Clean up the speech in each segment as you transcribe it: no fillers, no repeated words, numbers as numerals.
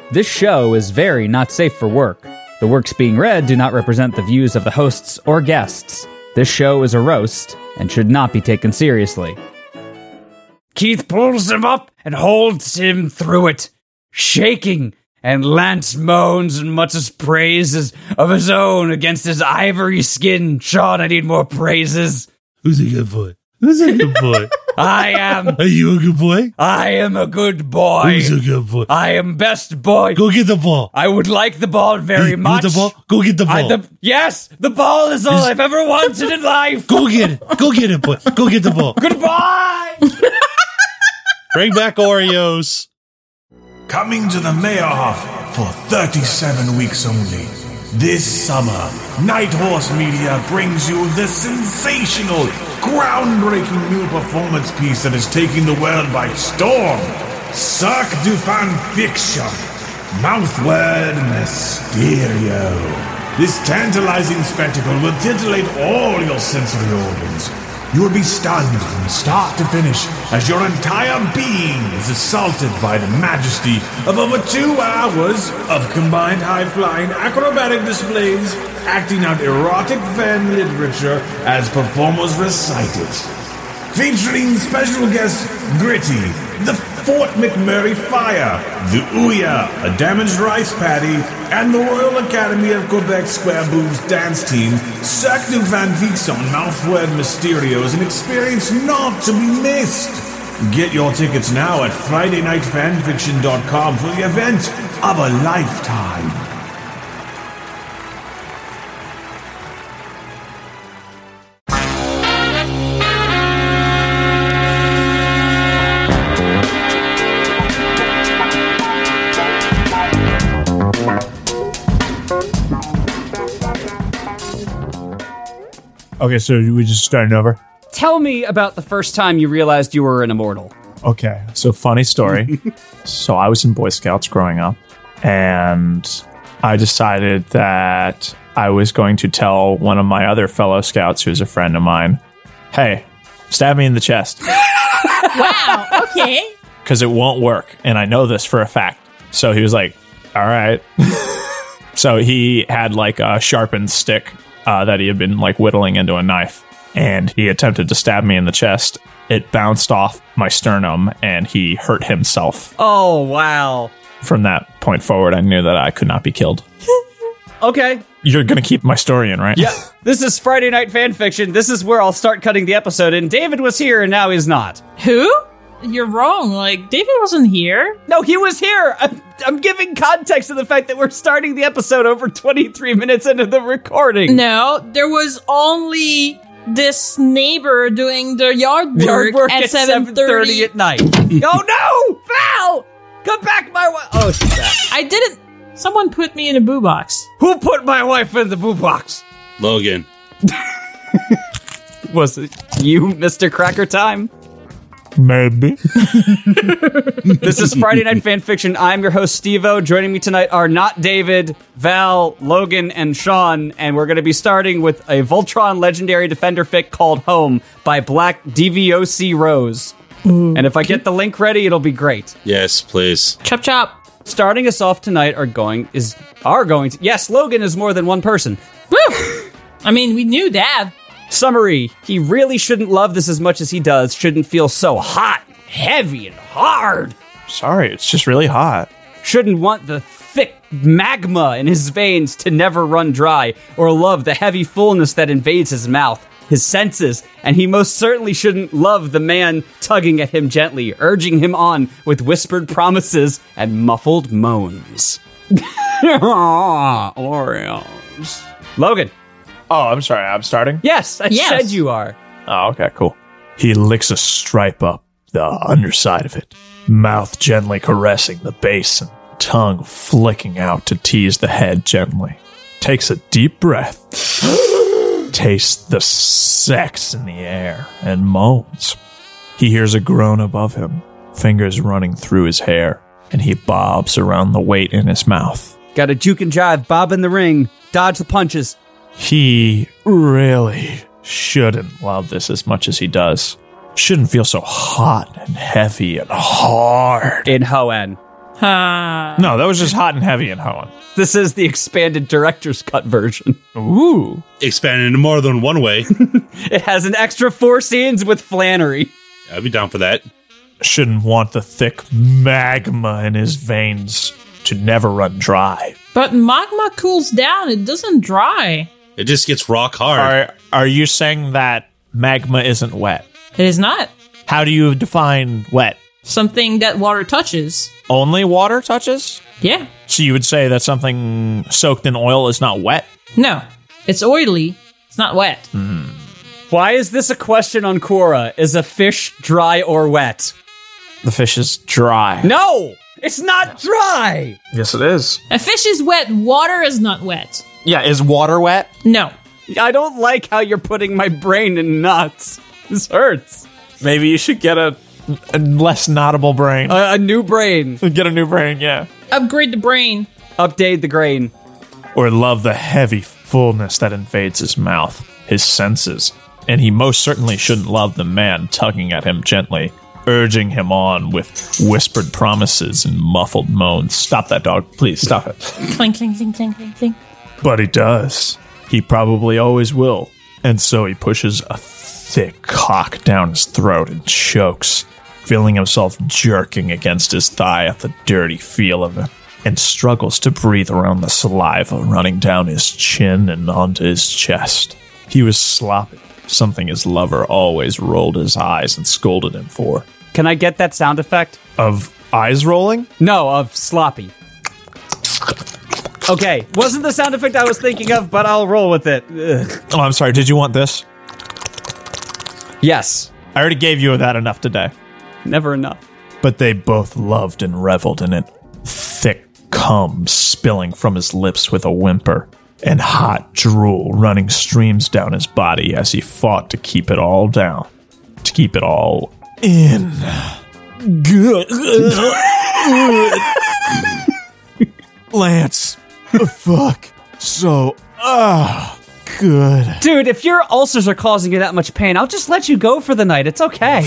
This show is very not safe for work. The works being read do not represent the views of the hosts or guests. This show is a roast and should not be taken seriously. Keith pulls him up and holds him through it, shaking, and Lance moans and mutters praises of his own against his ivory skin. Sean, I need more praises. Who's a good boy? Who's a good boy? I am. Are you a good boy? I am a good boy. Who's a good boy? I am best boy. Go get the ball. I would like the ball very much. You want the ball? Go get the ball. Yes, the ball is all I've ever wanted in life. Go get it. Go get it, boy. Go get the ball. Goodbye. Bring back Oreos. Coming to the Mayorhof for 37 weeks only. This summer, Night Horse Media brings you the sensational, groundbreaking new performance piece that is taking the world by storm. Cirque du Fan Fiction. Mouthword Mysterio. This tantalizing spectacle will titillate all your sensory organs. You will be stunned from start to finish as your entire being is assaulted by the majesty of over 2 hours of combined high-flying acrobatic displays, acting out erotic fan literature as performers recite it. Featuring special guests Gritty, the Fort McMurray Fire, the Ouya, a damaged rice paddy, and the Royal Academy of Quebec Square Boobs dance team, Cirque du Fan Fiction Mouthword Mysterio is an experience not to be missed. Get your tickets now at FridayNightFanfiction.com for the event of a lifetime. Okay, so we just starting over? Tell me about the first time you realized you were an immortal. Okay, so funny story. So I was in Boy Scouts growing up, and I decided that I was going to tell one of my other fellow scouts, who's a friend of mine, hey, stab me in the chest. Wow, okay. Because it won't work, and I know this for a fact. So he was like, all right. So he had like a sharpened stick that he had been like whittling into a knife, and he attempted to stab me in the chest. It bounced off my sternum, and he hurt himself. Oh, wow. From that point forward, I knew that I could not be killed. Okay. You're going to keep my story in, right? Yeah. This is Friday Night Fanfiction. This is where I'll start cutting the episode, and David was here, and now he's not. Who? You're wrong. Like, David wasn't here. No, he was here. I'm giving context to the fact that we're starting the episode over 23 minutes into the recording. No, there was only this neighbor doing the yard work at 7:30 at night. Oh no! Val! Come back, my wife. Oh, she's back. I didn't. Someone put me in a boo box. Who put my wife in the boo box? Logan. Was it you, Mr. Cracker Time? Maybe. This is Friday Night Fanfiction. I'm your host, Steve-O. Joining me tonight are not David, Val, Logan, and Sean, and we're going to be starting with a Voltron Legendary Defender fic called Home by Black DVOC Rose. And if I get the link ready, it'll be great. Yes, please. Chop chop. Starting us off tonight are going to... Yes, Logan is more than one person. Woo! I mean, we knew that. Summary, he really shouldn't love this as much as he does, shouldn't feel so hot, heavy, and hard. Sorry, it's just really hot. Shouldn't want the thick magma in his veins to never run dry, or love the heavy fullness that invades his mouth, his senses, and he most certainly shouldn't love the man tugging at him gently, urging him on with whispered promises and muffled moans. Oreos. Logan. Oh, I'm sorry, I'm starting? Yes, I said you are. Oh, okay, cool. He licks a stripe up the underside of it, mouth gently caressing the base and tongue flicking out to tease the head gently. Takes a deep breath, tastes the sex in the air, and moans. He hears a groan above him, fingers running through his hair, and he bobs around the weight in his mouth. Got a juke and jive, bob in the ring, dodge the punches. He really shouldn't love this as much as he does. Shouldn't feel so hot and heavy and hard. In Hoenn. No, that was just Hot and Heavy and Hoenn. This is the expanded director's cut version. Ooh. Expanded in more than one way. It has an extra 4 scenes with Flannery. I'd be down for that. Shouldn't want the thick magma in his veins to never run dry. But magma cools down. It doesn't dry. It just gets rock hard. Are you saying that magma isn't wet? It is not. How do you define wet? Something that water touches. Only water touches? Yeah. So you would say that something soaked in oil is not wet? No. It's oily. It's not wet. Why is this a question on Quora? Is a fish dry or wet? The fish is dry. No! It's not dry! Yes, it is. A fish is wet. Water is not wet. Yeah, is water wet? No. I don't like how you're putting my brain in knots. This hurts. Maybe you should get a less knottable brain. A new brain. Get a new brain, yeah. Upgrade the brain. Update the grain. Or love the heavy fullness that invades his mouth, his senses. And he most certainly shouldn't love the man tugging at him gently, urging him on with whispered promises and muffled moans. Stop that, dog. Please, stop it. Clink, clink, clink, clink, clink, clink. But he does. He probably always will. And so he pushes a thick cock down his throat and chokes, feeling himself jerking against his thigh at the dirty feel of it, and struggles to breathe around the saliva running down his chin and onto his chest. He was sloppy, something his lover always rolled his eyes and scolded him for. Can I get that sound effect? Of eyes rolling? No, of sloppy. Okay, wasn't the sound effect I was thinking of, but I'll roll with it. Ugh. Oh, I'm sorry. Did you want this? Yes. I already gave you that enough today. Never enough. But they both loved and reveled in it. Thick cum spilling from his lips with a whimper, and hot drool running streams down his body as he fought to keep it all down. To keep it all in. Good. Lance. Fuck. So, good. Dude, if your ulcers are causing you that much pain, I'll just let you go for the night. It's okay.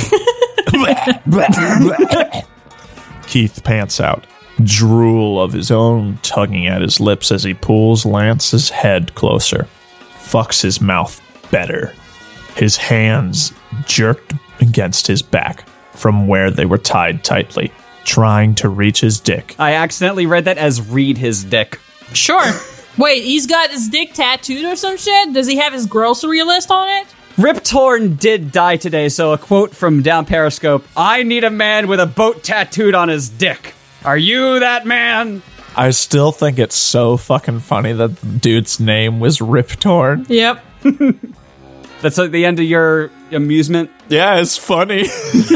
Keith pants out, drool of his own tugging at his lips as he pulls Lance's head closer, fucks his mouth better. His hands jerked against his back from where they were tied tightly, trying to reach his dick. I accidentally read that as read his dick. Sure. Wait, he's got his dick tattooed or some shit? Does he have his grocery list on it? Rip Torn did die today, so a quote from down Periscope, I need a man with a boat tattooed on his dick. Are you that man? I still think it's so fucking funny that the dude's name was Rip Torn. Yep. That's like the end of your amusement? Yeah, it's funny.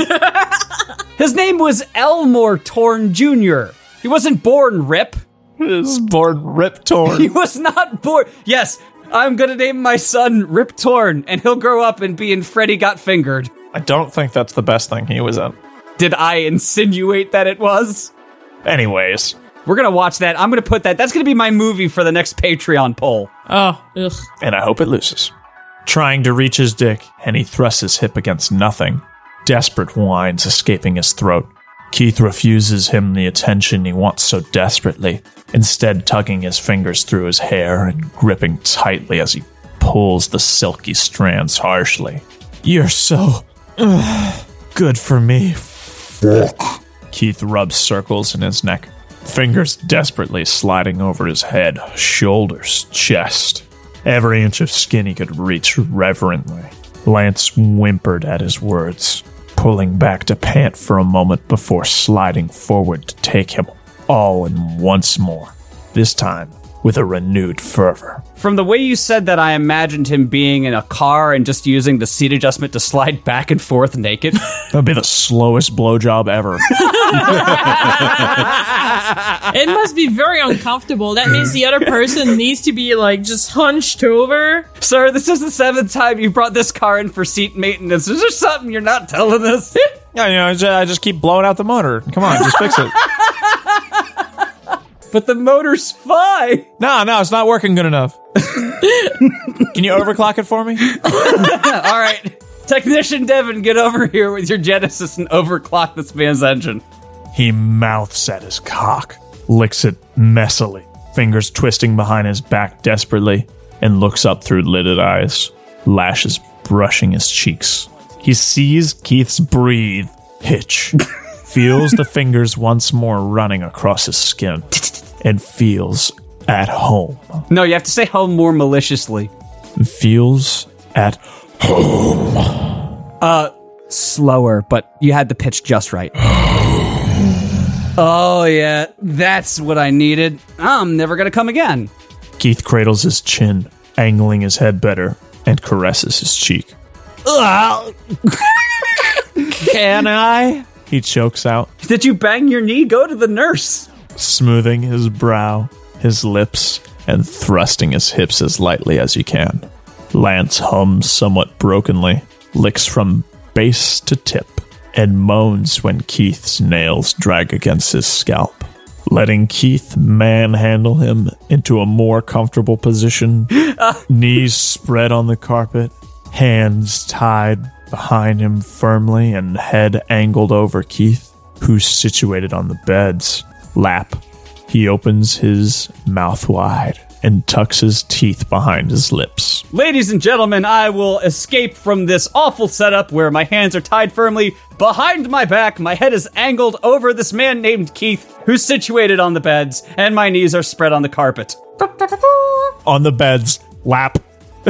His name was Elmore Torn Jr. He wasn't born Rip. He was born Rip Torn. He was not born. Yes, I'm gonna name my son Rip Torn, and he'll grow up and be in Freddy Got Fingered. I don't think that's the best thing he was in. Did I insinuate that it was? Anyways. We're gonna watch that. I'm gonna put that. That's gonna be my movie for the next Patreon poll. Oh, ugh. And I hope it loses. Trying to reach his dick, and he thrusts his hip against nothing. Desperate whines escaping his throat. Keith refuses him the attention he wants so desperately, instead tugging his fingers through his hair and gripping tightly as he pulls the silky strands harshly. You're so good for me. Fuck. Keith rubs circles in his neck, fingers desperately sliding over his head, shoulders, chest. Every inch of skin he could reach reverently. Lance whimpered at his words, pulling back to pant for a moment before sliding forward to take him all in once more, this time with a renewed fervor. From the way you said that, I imagined him being in a car and just using the seat adjustment to slide back and forth naked. That'd be the slowest blowjob ever. It must be very uncomfortable. That means the other person needs to be, like, just hunched over. Sir, this is the 7th time you brought this car in for seat maintenance. Is there something you're not telling us? Yeah, you know, I just keep blowing out the motor. Come on, just fix it. But the motor's fine. No, it's not working good enough. Can you overclock it for me? All right. Technician Devin, get over here with your Genesis and overclock this man's engine. He mouths at his cock, licks it messily, fingers twisting behind his back desperately, and looks up through lidded eyes, lashes brushing his cheeks. He sees Keith's breathe hitch, feels the fingers once more running across his skin, and feels at home. No, you have to say home more maliciously. Feels at home. Slower, but you had the pitch just right. Oh, yeah, that's what I needed. I'm never gonna come again. Keith cradles his chin, angling his head better, and caresses his cheek. Can I? He chokes out, Did you bang your knee? Go to the nurse. smoothing his brow, his lips, and thrusting his hips as lightly as he can. Lance hums somewhat brokenly, licks from base to tip, and moans when Keith's nails drag against his scalp. Letting Keith manhandle him into a more comfortable position, knees spread on the carpet, hands tied behind him firmly, and head angled over Keith, who's situated on the bed's lap. He opens his mouth wide and tucks his teeth behind his lips. Ladies and gentlemen, I will escape from this awful setup where my hands are tied firmly behind my back, my head is angled over this man named Keith, who's situated on the beds, and my knees are spread on the carpet. On the bed's lap.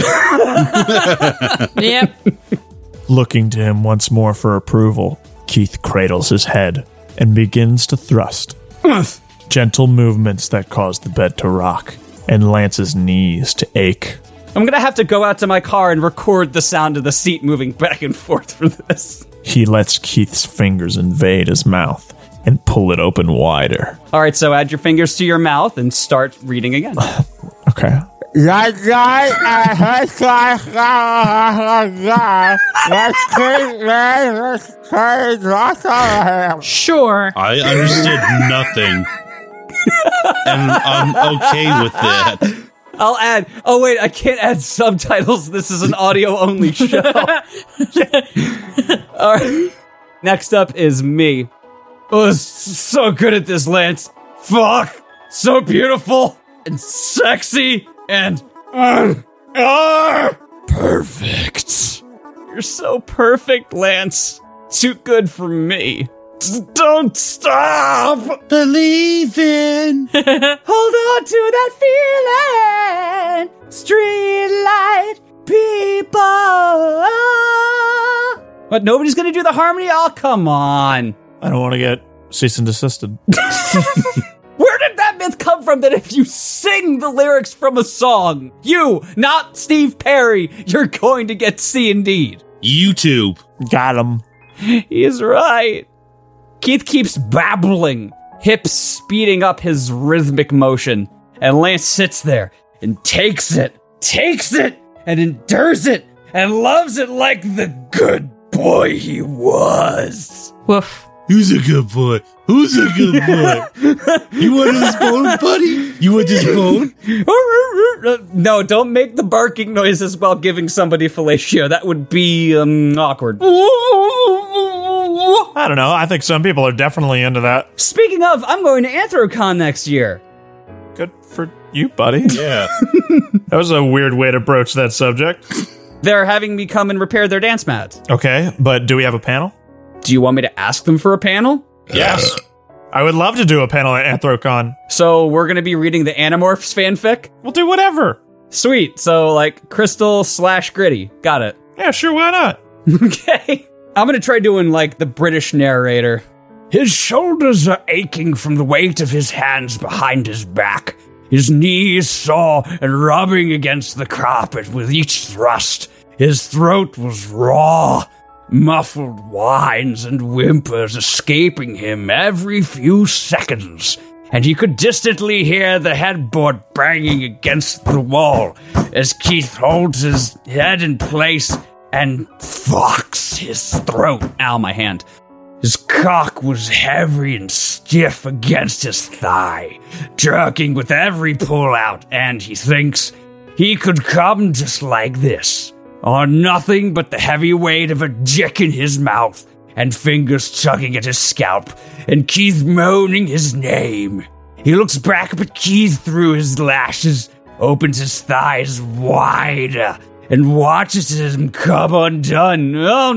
Yep. Looking to him once more for approval, Keith cradles his head and begins to thrust. Gentle movements that cause the bed to rock and Lance's knees to ache. I'm gonna have to go out to my car and record the sound of the seat moving back and forth for this. He lets Keith's fingers invade his mouth and pull it open wider. All right, so add your fingers to your mouth and start reading again. Okay. Sure. I understood nothing. And I'm okay with that. I'll add. Oh, wait, I can't add subtitles. This is an audio-only show. All right. Next up is me. Oh, so good at this, Lance. Fuck. So beautiful and sexy and perfect. You're so perfect, Lance. Too good for me. Don't stop. Believing. Hold on to that feeling. Streetlight people. But nobody's gonna do the harmony? Oh, come on. I don't want to get cease and desisted. Where did that myth come from that if you sing the lyrics from a song, you, not Steve Perry, you're going to get C&D'd? YouTube. Got him. He's right. Keith keeps babbling, hips speeding up his rhythmic motion, and Lance sits there and takes it, and endures it, and loves it like the good boy he was. Woof. Who's a good boy? Who's a good boy? You want this bone, buddy? You want this bone? No, don't make the barking noises while giving somebody fellatio. That would be awkward. I don't know. I think some people are definitely into that. Speaking of, I'm going to Anthrocon next year. Good for you, buddy. Yeah. That was a weird way to broach that subject. They're having me come and repair their dance mats. Okay, but do we have a panel? Do you want me to ask them for a panel? Yes. I would love to do a panel at Anthrocon. So we're going to be reading the Animorphs fanfic? We'll do whatever. Sweet. So, like, Crystal/Gritty. Got it. Yeah, sure, why not? Okay. I'm going to try doing, like, the British narrator. His shoulders are aching from the weight of his hands behind his back. His knees sore and rubbing against the carpet with each thrust. His throat was raw, muffled whines and whimpers escaping him every few seconds, and he could distantly hear the headboard banging against the wall as Keith holds his head in place and fucks his throat. Ow, my hand. His cock was heavy and stiff against his thigh, jerking with every pull-out, and he thinks he could come just like this, on nothing but the heavy weight of a dick in his mouth and fingers tugging at his scalp, and Keith moaning his name. He looks back up at Keith through his lashes, opens his thighs wider, and watches him come undone. Oh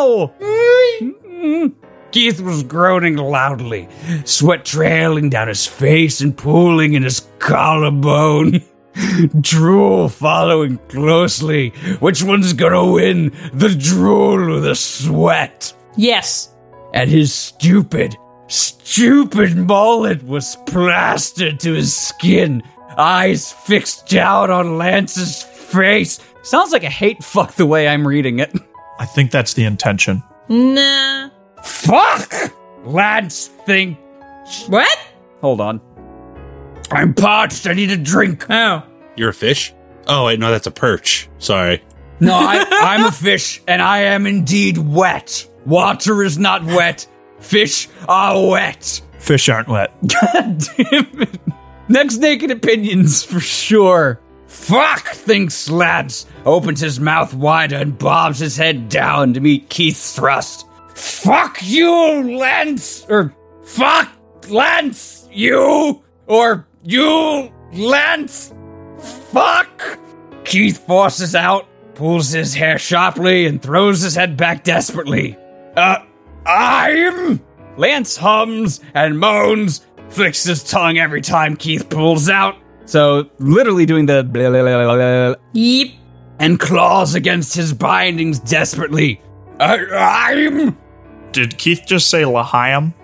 no! Keith was groaning loudly, sweat trailing down his face and pooling in his collarbone. Drool following closely. Which one's gonna win, the drool or the sweat? Yes. And his stupid mullet was plastered to his skin, eyes fixed down on Lance's face. Sounds like a hate fuck the way I'm reading it. I think that's the intention. Nah. Fuck! Lance think... What? Hold on. I'm parched, I need a drink. Oh. You're a fish? Oh, wait, no, that's a perch. Sorry. No, I'm a fish, and I am indeed wet. Water is not wet. Fish are wet. Fish aren't wet. God damn it. Next Naked Opinions, for sure. Fuck, thinks Lance. Opens his mouth wider and bobs his head down to meet Keith's thrust. Fuck you, Lance! Or, fuck, Lance, you! Or, you, Lance! Fuck! Keith forces out, pulls his hair sharply, and throws his head back desperately. I'm... Lance hums and moans, flicks his tongue every time Keith pulls out. So, literally doing the blah, blah, blah, blah, blah, Yep. and claws against his bindings desperately. I'm... Did Keith just say L'chaim?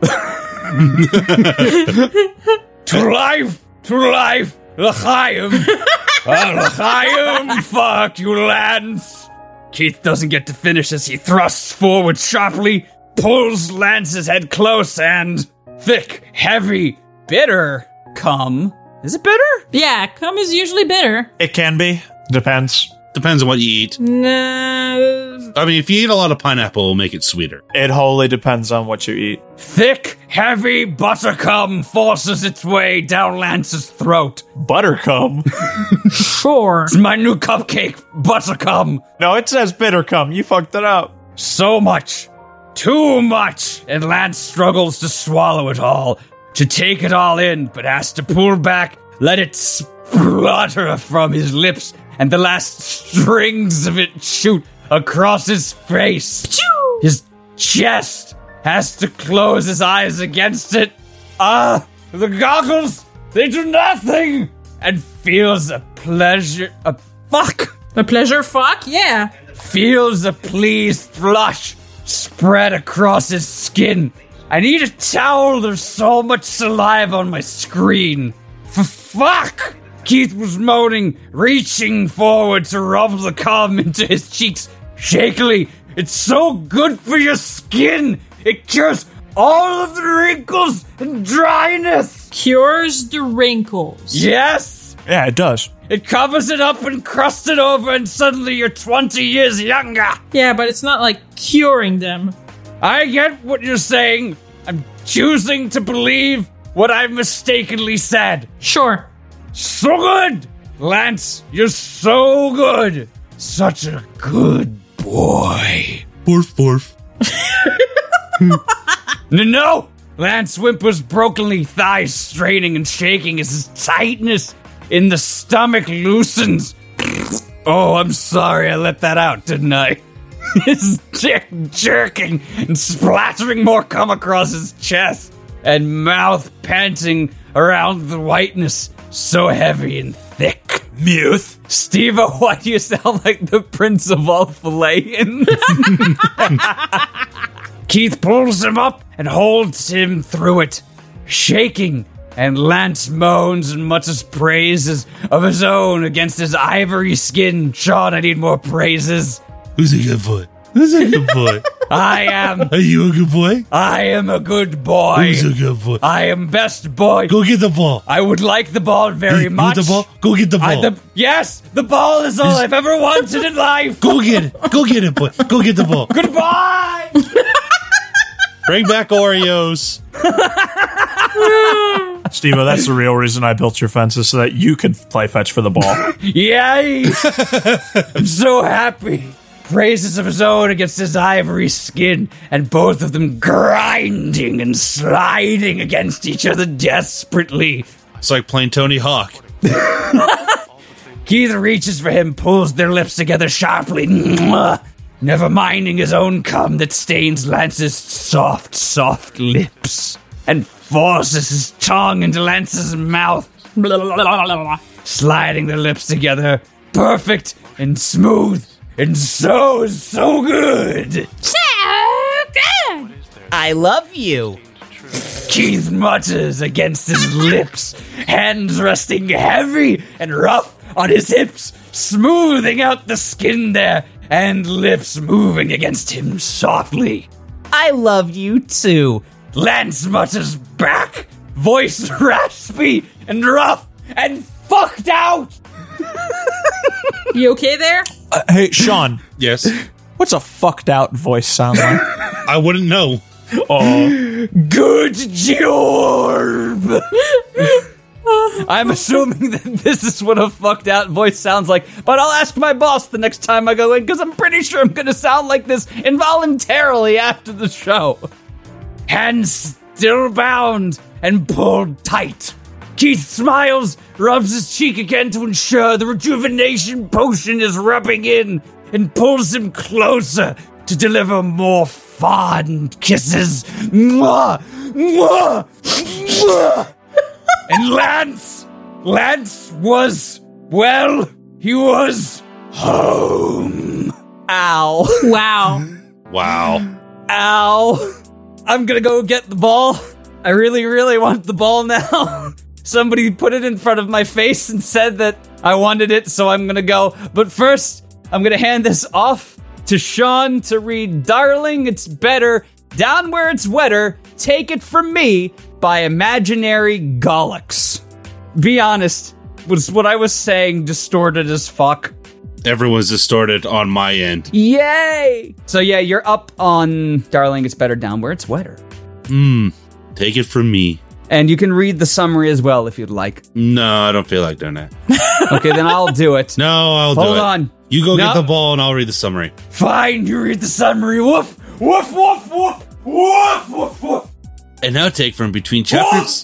To life, L'chaim. L'chaim, fuck you, Lance. Keith doesn't get to finish as he thrusts forward sharply, pulls Lance's head close, and thick, heavy, bitter cum. Is it bitter? Yeah, cum is usually bitter. It can be. Depends. Depends on what you eat. Nah. I mean, if you eat a lot of pineapple, it'll make it sweeter. It wholly depends on what you eat. Thick, heavy butter cum forces its way down Lance's throat. Buttercum? Sure. It's my new cupcake, butter cum. No, it says bittercum. You fucked it up. So much. Too much. And Lance struggles to swallow it all, to take it all in, but has to pull back, let it splutter from his lips, and the last strings of it shoot across his face. Choo! His chest has to close his eyes against it. The goggles, they do nothing! And feels a pleasure, a pleasure fuck? Yeah. feels a pleased flush spread across his skin. I need a towel, there's so much saliva on my screen. Fuck! Keith was moaning, reaching forward to rub the cum into his cheeks shakily. It's so good for your skin! It cures all of the wrinkles and dryness! Cures the wrinkles. Yes! Yeah, it does. It covers it up and crusts it over, and suddenly you're 20 years younger! Yeah, but it's not like curing them. I get what you're saying. I'm choosing to believe what I mistakenly said. Sure. So good! Lance, you're so good! Such a good boy. Borf, borf. No! Lance whimpers brokenly, thighs straining and shaking as his tightness in the stomach loosens. Oh, I'm sorry I let that out, didn't I? His dick jerking and splattering more cum across his chest, and mouth panting around the whiteness, so heavy and thick. Muth. Steve-O, why do you sound like the Prince of all Filayans? Keith pulls him up and holds him through it, shaking, and Lance moans and mutters praises of his own against his ivory skin. Sean, I need more praises. Who's a good boy? Who's a good boy? I am. Are you a good boy? I am a good boy. Who's a good boy? I am best boy. Go get the ball. I would like the ball very much. You want the ball? Go get the ball. Yes, the ball is all I've ever wanted in life. Go get it. Go get it, boy. Go get the ball. Goodbye. Bring back Oreos. Steve-O, that's the real reason I built your fences, so that you could play fetch for the ball. Yay. I'm so happy. phrases of his own against his ivory skin, and both of them grinding and sliding against each other desperately. It's like playing Tony Hawk. Keith reaches for him, pulls their lips together sharply, never minding his own cum that stains Lance's soft lips, and forces his tongue into Lance's mouth, sliding their lips together, perfect and smooth, and so good. So good. I love you. Keith mutters against his lips, hands resting heavy and rough on his hips, smoothing out the skin there, and lips moving against him softly. I love you too. Lance mutters back, voice raspy and rough and fucked out. You okay there? Hey, Sean, Yes. what's a fucked out voice sound like? I wouldn't know. Good Jorb. I'm assuming that this is what a fucked out voice sounds like, but I'll ask my boss the next time I go in, because I'm pretty sure I'm going to sound like this involuntarily after the show. Hands still bound and pulled tight. Keith smiles, rubs his cheek again to ensure the rejuvenation potion is rubbing in, and pulls him closer to deliver more fond kisses. Mwah! Mwah! Mwah! And Lance was, well, he was home. Ow. Wow. Wow. Ow. I'm gonna go get the ball. I really, really want the ball now. Somebody put it in front of my face and said that I wanted it, so I'm gonna go. But first, I'm gonna hand this off to Sean to read Darling, It's Better, Down Where It's Wetter, Take It From Me, by Imaginary Gollux. Be honest, was what I was saying distorted as fuck? Everyone's distorted on my end. Yay! So yeah, you're up on Darling, It's Better, Down Where It's Wetter. Take it from me. And you can read the summary as well if you'd like. No, I don't feel like doing that. Okay, then I'll do it. No, I'll do it. Hold on. You go No. get the ball and I'll read the summary. Fine, you read the summary. Woof! Woof, woof, woof! Woof, woof, woof! An outtake from between chapters.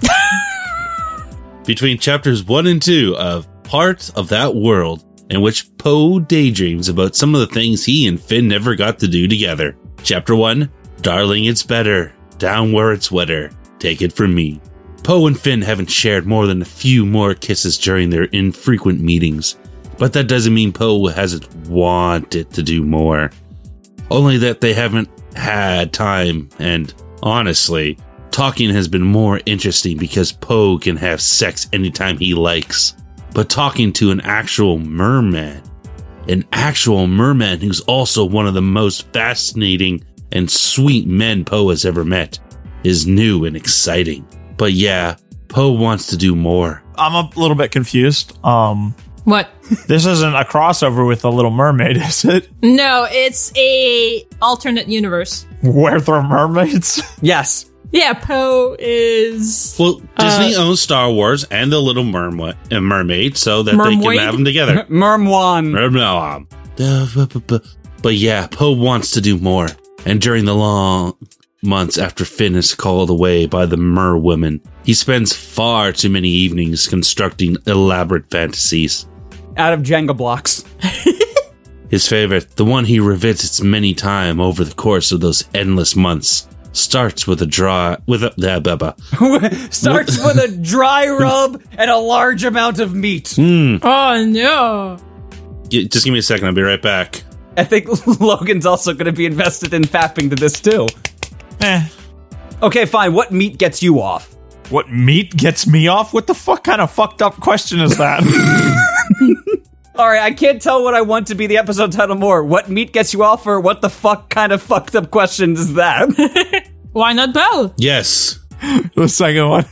Between chapters 1 and 2 of Part of That World, in which Poe daydreams about some of the things he and Finn never got to do together. Chapter 1, Darling, It's Better, Down Where It's Wetter, Take It From Me. Poe and Finn haven't shared more than a few more kisses during their infrequent meetings, but that doesn't mean Poe hasn't wanted to do more. Only that they haven't had time, and honestly, talking has been more interesting because Poe can have sex anytime he likes. But talking to an actual merman who's also one of the most fascinating and sweet men Poe has ever met, is new and exciting. But yeah, Poe wants to do more. I'm a little bit confused. What? This isn't a crossover with The Little Mermaid, is it? No, it's a alternate universe. Where there are mermaids? Yes. Yeah, Poe is... Well, Disney owns Star Wars and The Little Mermaid so that they Mermaid? can have them together. Mermwan. But yeah, Poe wants to do more. And during the long months after Finn is called away by the Mer women, he spends far too many evenings constructing elaborate fantasies. Out of Jenga blocks. His favorite, the one he revisits many times over the course of those endless months, starts with a dry rub and a large amount of meat. Oh, no. Just give me a second, I'll be right back. I think Logan's also going to be invested in fapping to this too. Okay, fine. What meat gets you off? What meat gets me off? What the fuck kind of fucked up question is that? All right, I can't tell what I want to be the episode title more. What meat gets you off, or what the fuck kind of fucked up question is that? Why not both? Yes. The second one.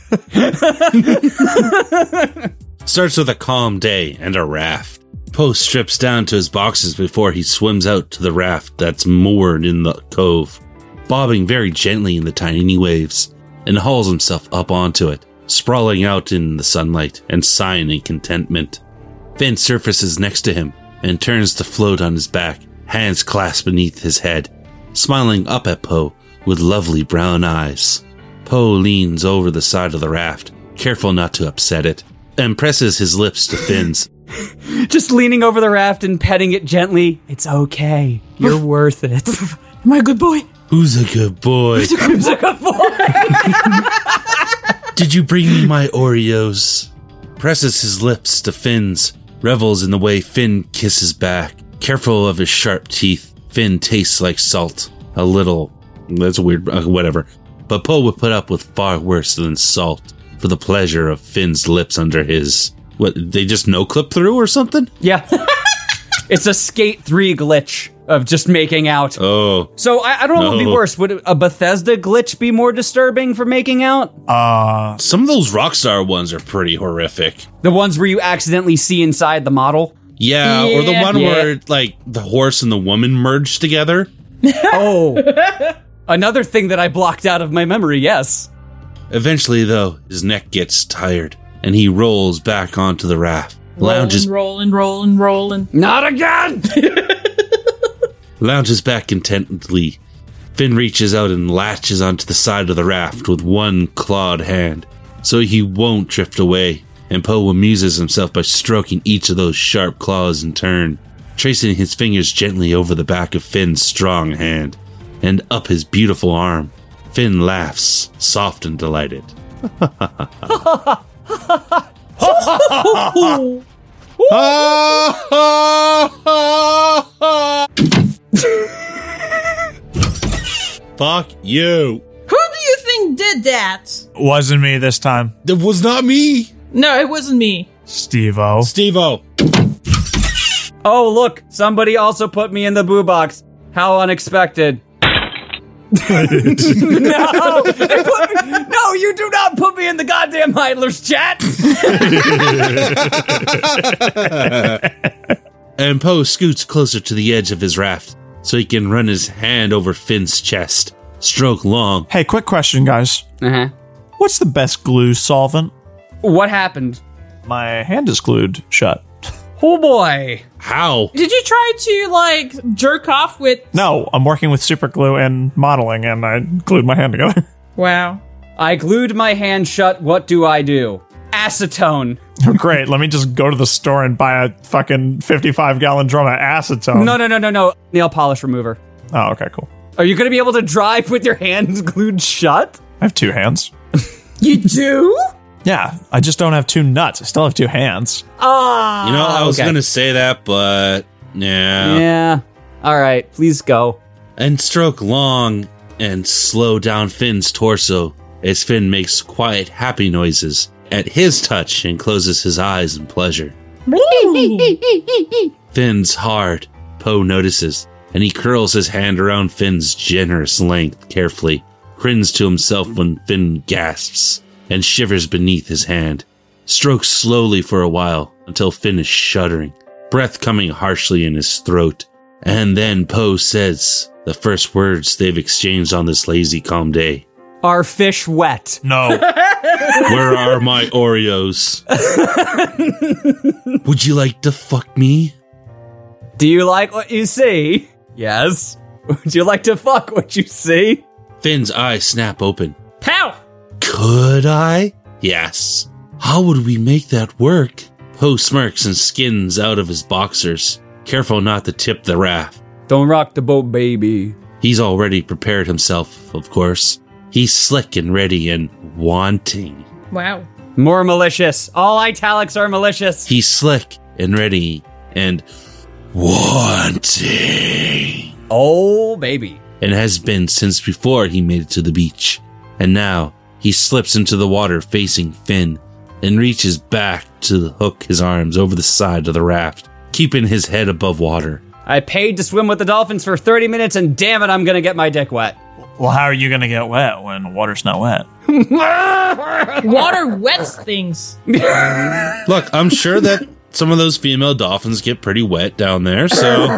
Starts with a calm day and a raft. Poe strips down to his boxes before he swims out to the raft that's moored in the cove, bobbing very gently in the tiny waves, and hauls himself up onto it, sprawling out in the sunlight and sighing in contentment. Finn surfaces next to him and turns to float on his back hands clasped beneath his head, smiling up at Poe with lovely brown eyes. Poe leans over the side of the raft, careful not to upset it, and presses his lips to Finn's. Just leaning over the raft and petting it gently. It's okay. You're worth it. Am I a good boy? Who's a good boy? Who's a good boy? Did you bring me my Oreos? Presses his lips to Finn's, revels in the way Finn kisses back. Careful of his sharp teeth, Finn tastes like salt. A little. That's weird, whatever. But Poe would put up with far worse than salt for the pleasure of Finn's lips under his. What, they just no-clip through or something? Yeah. It's a Skate 3 glitch of just making out. Oh. So I don't know what would be worse. Would a Bethesda glitch be more disturbing for making out? Some of those Rockstar ones are pretty horrific. The ones where you accidentally see inside the model? Yeah, or the one where, like, the horse and the woman merge together. Oh. Another thing that I blocked out of my memory, yes. Eventually, though, his neck gets tired, and he rolls back onto the raft. Rolling. Not again! Lounges back contentedly. Finn reaches out and latches onto the side of the raft with one clawed hand, so he won't drift away, and Poe amuses himself by stroking each of those sharp claws in turn, tracing his fingers gently over the back of Finn's strong hand, and up his beautiful arm. Finn laughs, soft and delighted. Fuck you. Who do you think did that? Wasn't me this time. That was not me. No, it wasn't me. Steve-O. Steve-O. Oh, look, somebody also put me in the boo box. How unexpected. No, no, you do not put me in the goddamn idlers chat. And Poe scoots closer to the edge of his raft so he can run his hand over Finn's chest, stroke long. Hey, quick question, guys. Uh-huh. What's the best glue solvent? What happened? My hand is glued shut. Oh boy. How? Did you try to, like, jerk off with... No, I'm working with super glue and modeling, and I glued my hand together. Wow. I glued my hand shut. What do I do? Acetone. Great, let me just go to the store and buy a fucking 55-gallon drum of acetone. No. Nail polish remover. Oh, okay, cool. Are you going to be able to drive with your hands glued shut? I have two hands. You do? Yeah, I just don't have two nuts. I still have two hands. Ah. You know, I was okay. going to say that, but yeah. Yeah. All right, please go. And stroke long and slow down Finn's torso as Finn makes quiet, happy noises at his touch and closes his eyes in pleasure. Finn's hard, Poe notices, and he curls his hand around Finn's generous length carefully, grins to himself when Finn gasps and shivers beneath his hand, strokes slowly for a while until Finn is shuddering, breath coming harshly in his throat. And then Poe says the first words they've exchanged on this lazy, calm day. Are fish wet? No. Where are my Oreos? Would you like to fuck me? Do you like what you see? Yes. Would you like to fuck what you see? Finn's eyes snap open. Pow! Could I? Yes. How would we make that work? Poe smirks and skins out of his boxers, careful not to tip the raft. Don't rock the boat, baby. He's already prepared himself, of course. He's slick and ready and wanting. Wow. More malicious. All italics are malicious. He's slick and ready and wanting. Oh, baby. And has been since before he made it to the beach. And now he slips into the water facing Finn and reaches back to hook his arms over the side of the raft, keeping his head above water. I paid to swim with the dolphins for 30 minutes and damn it, I'm gonna get my dick wet. Well, how are you going to get wet when the water's not wet? Water wets things. Look, I'm sure that some of those female dolphins get pretty wet down there, so...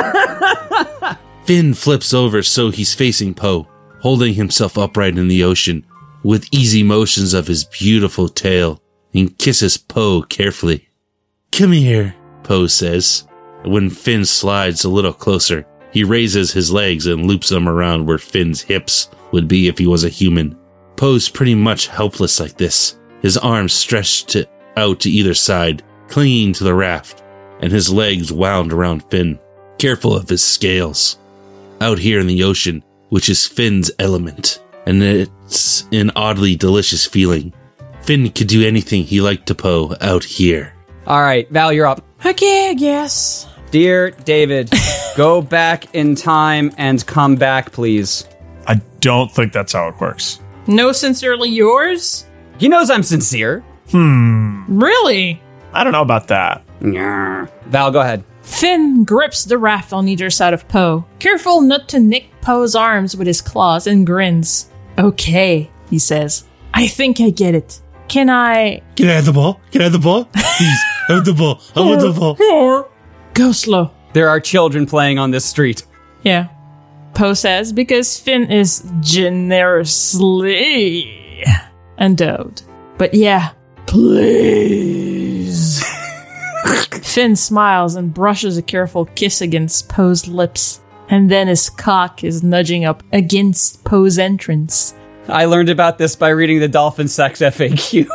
Finn flips over so he's facing Poe, holding himself upright in the ocean with easy motions of his beautiful tail, and kisses Poe carefully. Come here, Poe says. When Finn slides a little closer, he raises his legs and loops them around where Finn's hips would be if he was a human. Poe's pretty much helpless like this, his arms stretched out to either side, clinging to the raft, and his legs wound around Finn, careful of his scales. Out here in the ocean, which is Finn's element, and it's an oddly delicious feeling. Finn could do anything he liked to Poe out here. All right, Val, you're up. Okay, I guess. Dear David, go back in time and come back, please. I don't think that's how it works. No sincerely yours? He knows I'm sincere. Really? I don't know about that. Val, go ahead. Finn grips the raft on either side of Poe, careful not to nick Poe's arms with his claws, and grins. Okay, he says. I think I get it. Can I... Can I have the ball? Can I have the ball? Please, have the ball. I want the ball. Go slow. There are children playing on this street. Yeah. Poe says, because Finn is generously endowed. But yeah, please. Finn smiles and brushes a careful kiss against Poe's lips, and then his cock is nudging up against Poe's entrance. I learned about this by reading the dolphin sex FAQ.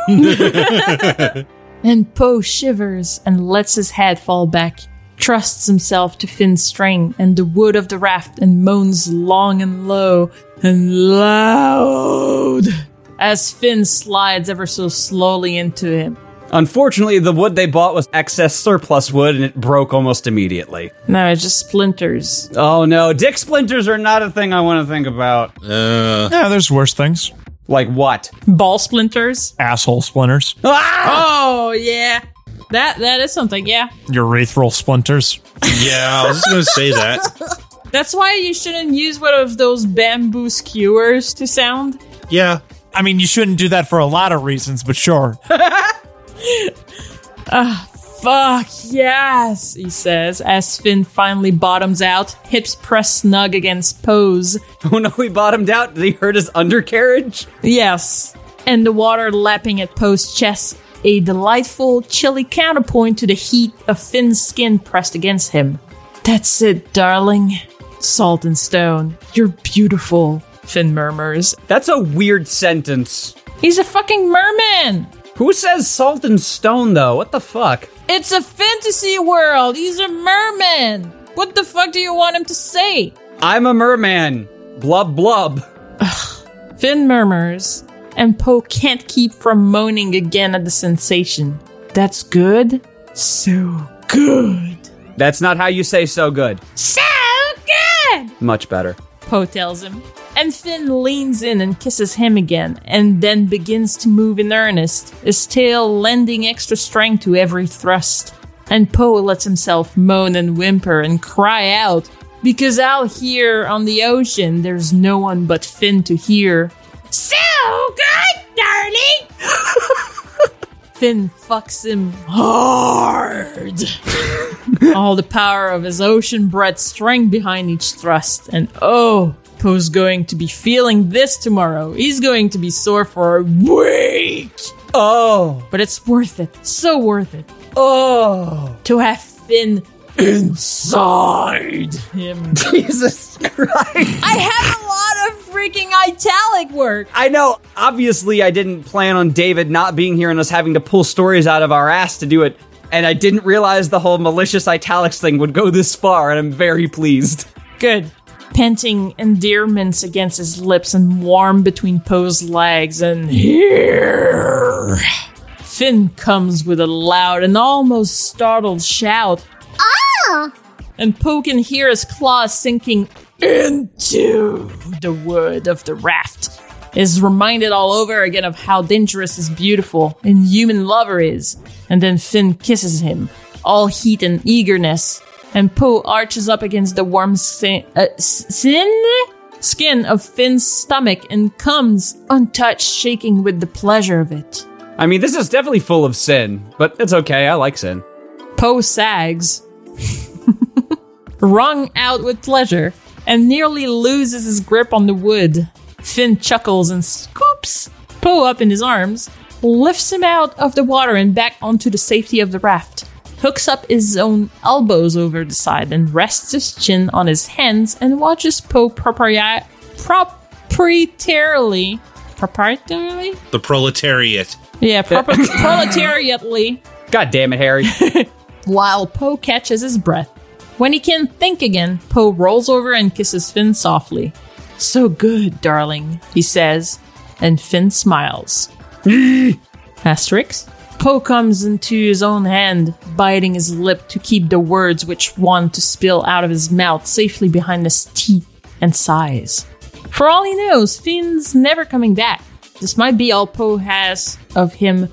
And Poe shivers and lets his head fall back, trusts himself to Finn's string and the wood of the raft, and moans long and low and loud as Finn slides ever so slowly into him. Unfortunately, the wood they bought was excess surplus wood, and it broke almost immediately. No, it's just splinters. Oh no, dick splinters are not a thing I want to think about. Yeah, there's worse things. Like what? Ball splinters? Asshole splinters. Oh, yeah. That is something, yeah. Urethral splinters. Yeah, I was just going to say that. That's why you shouldn't use one of those bamboo skewers to sound. Yeah. I mean, you shouldn't do that for a lot of reasons, but sure. Fuck yes, he says, as Finn finally bottoms out, hips pressed snug against Poe's. Oh no, he bottomed out? Did he hurt his undercarriage? Yes, and the water lapping at Poe's chest, a delightful, chilly counterpoint to the heat of Finn's skin pressed against him. That's it, darling. Salt and stone. You're beautiful, Finn murmurs. That's a weird sentence. He's a fucking merman! Who says salt and stone, though? What the fuck? It's a fantasy world! He's a merman! What the fuck do you want him to say? I'm a merman. Blub blub. Finn murmurs, and Poe can't keep from moaning again at the sensation. That's good? So good. That's not how you say so good. So good! Much better. Poe tells him. And Finn leans in and kisses him again, and then begins to move in earnest, his tail lending extra strength to every thrust. And Poe lets himself moan and whimper and cry out, because out here on the ocean, there's no one but Finn to hear. So good, darling! Finn fucks him hard. All the power of his ocean-bred strength behind each thrust, and oh, Poe's going to be feeling this tomorrow. He's going to be sore for a week. Oh. But it's worth it. So worth it. Oh. To have Finn inside him. Jesus Christ. I have a lot of freaking italic work. I know. Obviously, I didn't plan on David not being here and us having to pull stories out of our ass to do it. And I didn't realize the whole malicious italics thing would go this far, and I'm very pleased. Good. Panting endearments against his lips and warm between Poe's legs, and here Finn comes with a loud and almost startled shout. Ah! And Poe can hear his claws sinking into the wood of the raft. Is reminded all over again of how dangerous this beautiful, inhuman lover is. And then Finn kisses him, all heat and eagerness. And Poe arches up against the warm skin of Finn's stomach and comes untouched, shaking with the pleasure of it. I mean, this is definitely full of sin, but it's okay. I like sin. Poe sags, wrung out with pleasure, and nearly loses his grip on the wood. Finn chuckles and scoops Poe up in his arms, lifts him out of the water and back onto the safety of the raft. hooks up his own elbows over the side and rests his chin on his hands and watches Poe proprietarily. The proletariat. Yeah, proletariatly. God damn it, Harry. While Poe catches his breath. When he can think again, Poe rolls over and kisses Finn softly. "So good, darling," he says, and Finn smiles. Asterix. Poe comes into his own hand, biting his lip to keep the words which want to spill out of his mouth safely behind his teeth, and sighs. For all he knows, Finn's never coming back. This might be all Poe has of him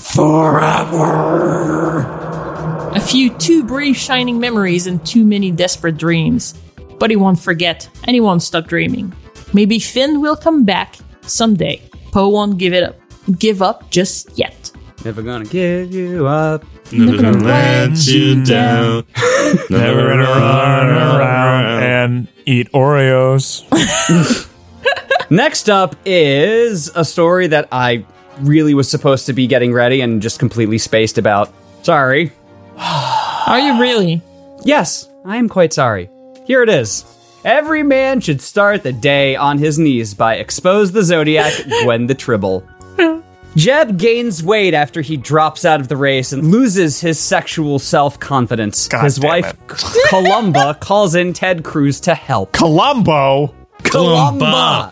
forever. A few too brief shining memories and too many desperate dreams. But he won't forget, and he won't stop dreaming. Maybe Finn will come back someday. Poe won't give up just yet. Never gonna give you up. Never gonna let you down. Never gonna run around and eat Oreos. Next up is a story that I really was supposed to be getting ready and just completely spaced about. Sorry. Are you really? Yes, I am quite sorry. Here it is. Every man should start the day on his knees by Expose the Zodiac, Gwen the Tribble. Jeb gains weight after he drops out of the race and loses his sexual self-confidence. His wife, Columba, calls in Ted Cruz to help. Columbo! Columba!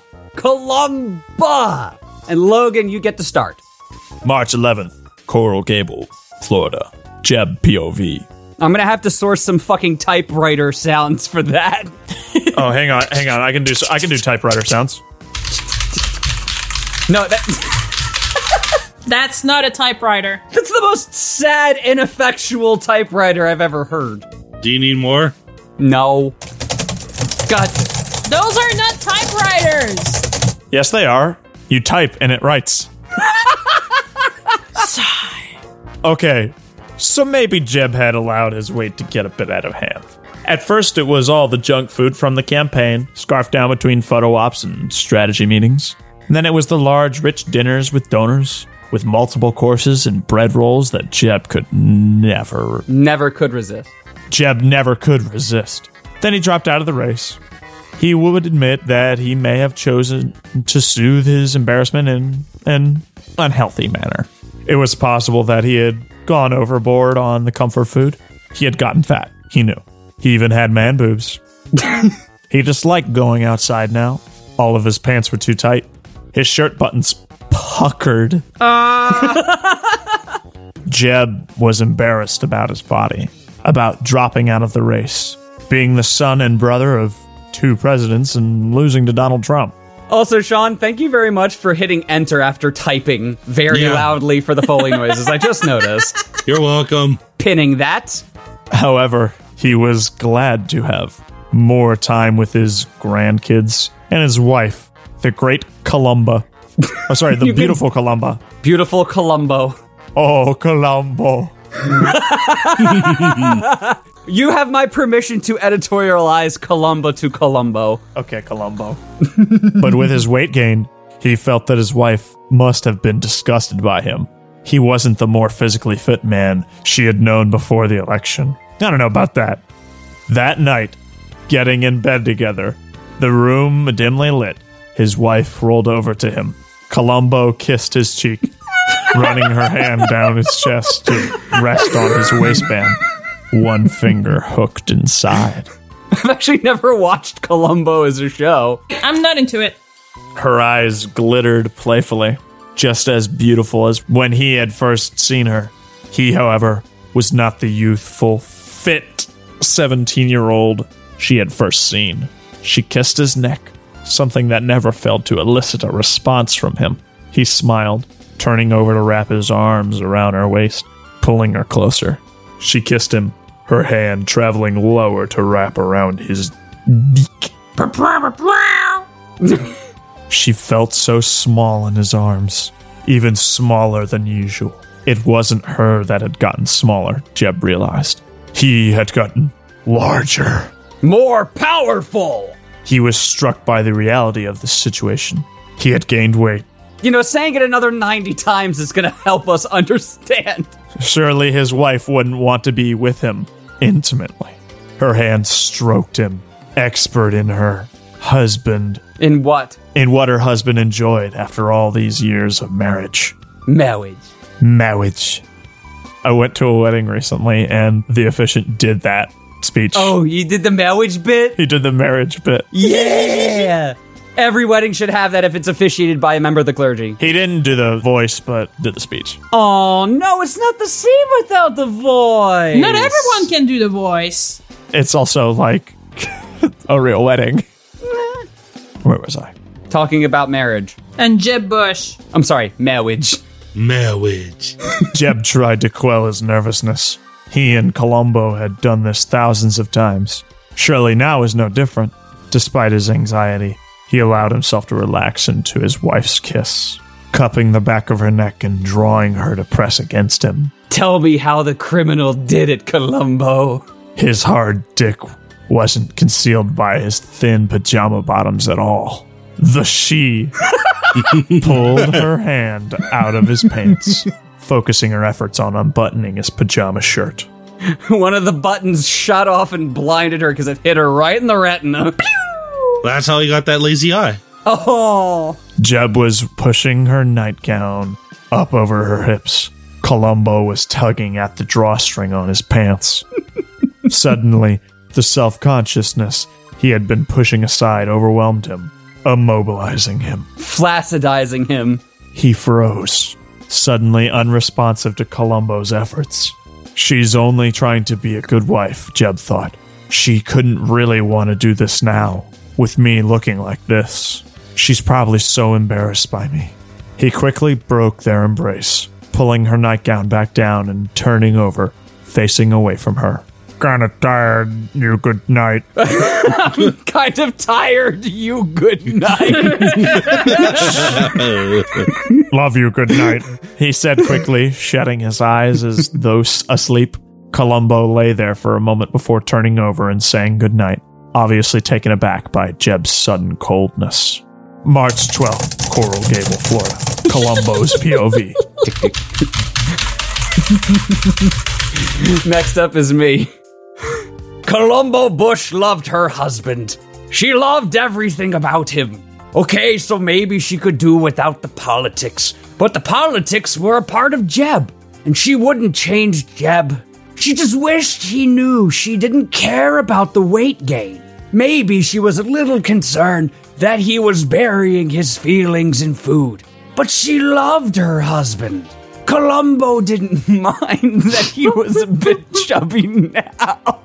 And Logan, you get to start. March 11th, Coral Gable, Florida. Jeb POV. I'm gonna have to source some fucking typewriter sounds for that. Oh, hang on. I can do typewriter sounds. No, That's not a typewriter. that's the most sad, ineffectual typewriter I've ever heard. Do you need more? No. God. Those are not typewriters. Yes, they are. You type and it writes. Sigh. Okay, so maybe Jeb had allowed his weight to get a bit out of hand. At first, it was all the junk food from the campaign, scarfed down between photo ops and strategy meetings. And then it was the large, rich dinners with donors, with multiple courses and bread rolls that Jeb could never... Never could resist. Jeb never could resist. Then he dropped out of the race. He would admit that he may have chosen to soothe his embarrassment in an unhealthy manner. It was possible that he had gone overboard on the comfort food. He had gotten fat. He knew. He even had man boobs. He disliked going outside now. All of his pants were too tight. His shirt buttons puckered. Jeb was embarrassed about his body, about dropping out of the race, being the son and brother of 2 presidents and losing to Donald Trump. Also, Sean, thank you very much for hitting enter after typing very loudly for the Foley noises. I just noticed. You're welcome. Pinning that. However, he was glad to have more time with his grandkids and his wife, the great Columba. Oh, sorry, the beautiful Columba. Beautiful Columbo. Oh, Columbo. You have my permission to editorialize Columba to Columbo. Okay, Columbo. But with his weight gain, he felt that his wife must have been disgusted by him. He wasn't the more physically fit man she had known before the election. I don't know about that. That night, getting in bed together, the room dimly lit, his wife rolled over to him. Columbo kissed his cheek, running her hand down his chest to rest on his waistband, one finger hooked inside. I've actually never watched Columbo as a show. I'm not into it. Her eyes glittered playfully, just as beautiful as when he had first seen her. He, however, was not the youthful, fit 17-year-old she had first seen. She kissed his neck, something that never failed to elicit a response from him. He smiled, turning over to wrap his arms around her waist, pulling her closer. She kissed him, her hand traveling lower to wrap around his dick. She felt so small in his arms, even smaller than usual. It wasn't her that had gotten smaller, Jeb realized. He had gotten larger. More powerful! He was struck by the reality of the situation. He had gained weight. You know, saying it another 90 times is gonna help us understand. Surely his wife wouldn't want to be with him intimately. Her hand stroked him, expert in her husband. In what? In what her husband enjoyed after all these years of marriage. Marriage. Marriage. I went to a wedding recently, and the officiant did that speech. Oh, you did the marriage bit? He did the marriage bit. Yeah! Every wedding should have that if it's officiated by a member of the clergy. He didn't do the voice, but did the speech. Oh, no, it's not the same without the voice. Not everyone can do the voice. It's also like a real wedding. Where was I? Talking about marriage. And Jeb Bush. I'm sorry, marriage. Marriage. Jeb tried to quell his nervousness. He and Columbo had done this thousands of times. Surely now is no different. Despite his anxiety, he allowed himself to relax into his wife's kiss, cupping the back of her neck and drawing her to press against him. Tell me how the criminal did it, Columbo. His hard dick wasn't concealed by his thin pajama bottoms at all. The she pulled her hand out of his pants, focusing her efforts on unbuttoning his pajama shirt. One of the buttons shut off and blinded her because it hit her right in the retina. That's how he got that lazy eye. Oh. Jeb was pushing her nightgown up over her hips. Columbo was tugging at the drawstring on his pants. Suddenly, the self-consciousness he had been pushing aside overwhelmed him, immobilizing him. Flaccidizing him. He froze, suddenly unresponsive to Columbo's efforts. She's only trying to be a good wife, Jeb thought. She couldn't really want to do this now, with me looking like this. She's probably so embarrassed by me. He quickly broke their embrace, pulling her nightgown back down and turning over, facing away from her. Kinda tired, you good night. Kind of tired, you good night. Love you, good night, he said quickly, shutting his eyes as though asleep. Columbo lay there for a moment before turning over and saying good night, obviously taken aback by Jeb's sudden coldness. March 12th, Coral Gable, Florida. Columbo's POV. Next up is me. Columbo Bush loved her husband. She loved everything about him. Okay, so maybe she could do without the politics. But the politics were a part of Jeb, and she wouldn't change Jeb. She just wished he knew she didn't care about the weight gain. Maybe she was a little concerned that he was burying his feelings in food. But she loved her husband. Columbo didn't mind that he was a bit chubby now.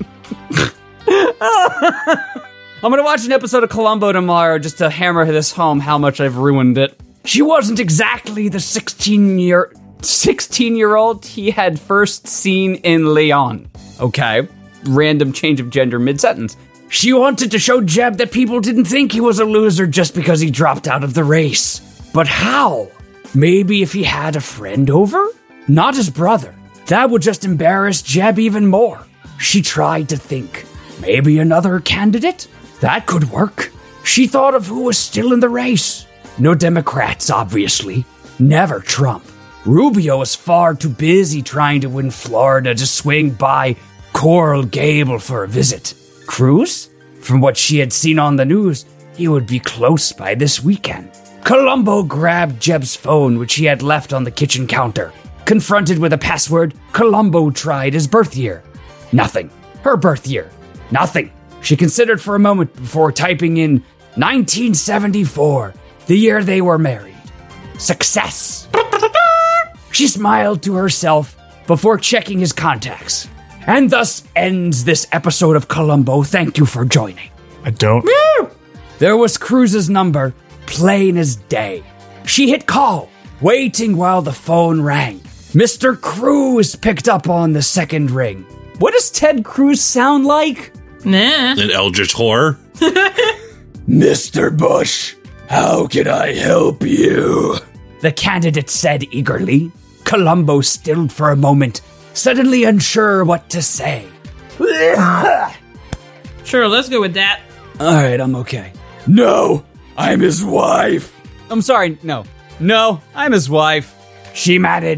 I'm gonna watch an episode of Columbo tomorrow just to hammer this home how much I've ruined it. She wasn't exactly the 16-year-old he had first seen in Leon. Okay, random change of gender mid-sentence. She wanted to show Jeb that people didn't think he was a loser just because he dropped out of the race. But how? Maybe if he had a friend over? Not his brother. That would just embarrass Jeb even more. She tried to think. Maybe another candidate? That could work. She thought of who was still in the race. No Democrats, obviously. Never Trump. Rubio was far too busy trying to win Florida to swing by Coral Gable for a visit. Cruz? From what she had seen on the news, he would be close by this weekend. Columbo grabbed Jeb's phone, which he had left on the kitchen counter. Confronted with a password, Columbo tried his birth year. Nothing. Her birth year. Nothing. She considered for a moment before typing in 1974, the year they were married. Success. She smiled to herself before checking his contacts. And thus ends this episode of Columbo. Thank you for joining. I don't. There was Cruz's number, plain as day. She hit call, waiting while the phone rang. Mr. Cruz picked up on the second ring. What does Ted Cruz sound like? Nah. An eldritch horror. Mr. Bush, how can I help you? The candidate said eagerly. Columbo stilled for a moment, suddenly unsure what to say. Sure, let's go with that. All right, I'm okay. No, I'm his wife. I'm sorry, no. No, I'm his wife. She managed.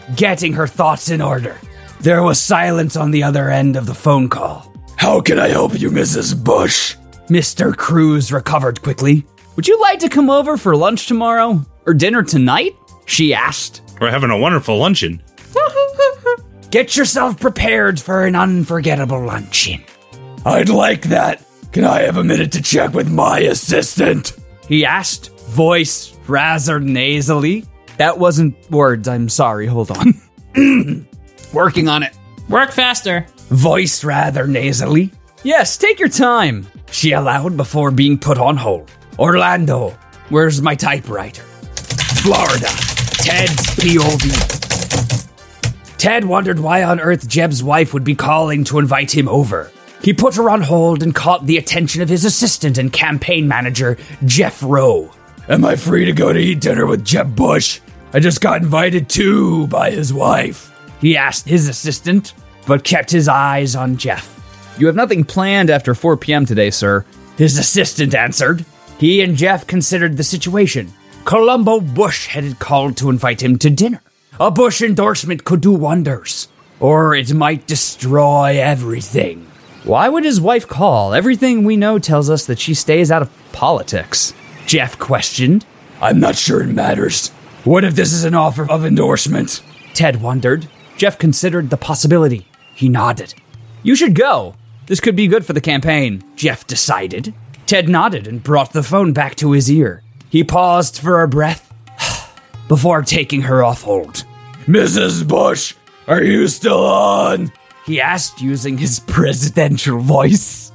getting her thoughts in order. There was silence on the other end of the phone call. How can I help you, Mrs. Bush? Mr. Cruz recovered quickly. Would you like to come over for lunch tomorrow? Or dinner tonight? She asked. We're having a wonderful luncheon. Get yourself prepared for an unforgettable luncheon. I'd like that. Can I have a minute to check with my assistant? He asked, voice rather nasally. That wasn't words, I'm sorry, hold on. Working on it. Work faster. Voice rather nasally. Yes, take your time, she allowed before being put on hold. Orlando, where's my typewriter? Florida, Ted's POV. Ted wondered why on earth Jeb's wife would be calling to invite him over. He put her on hold and caught the attention of his assistant and campaign manager, Jeff Rowe. Am I free to go to eat dinner with Jeb Bush? I just got invited too by his wife. He asked his assistant, but kept his eyes on Jeff. You have nothing planned after 4 p.m. today, sir. His assistant answered. He and Jeff considered the situation. Columbo Bush had called to invite him to dinner. A Bush endorsement could do wonders, or it might destroy everything. Why would his wife call? Everything we know tells us that she stays out of politics. Jeff questioned. I'm not sure it matters. What if this is an offer of endorsement? Ted wondered. Jeff considered the possibility. He nodded. You should go. This could be good for the campaign, Jeff decided. Ted nodded and brought the phone back to his ear. He paused for a breath before taking her off hold. Mrs. Bush, are you still on? He asked using his presidential voice.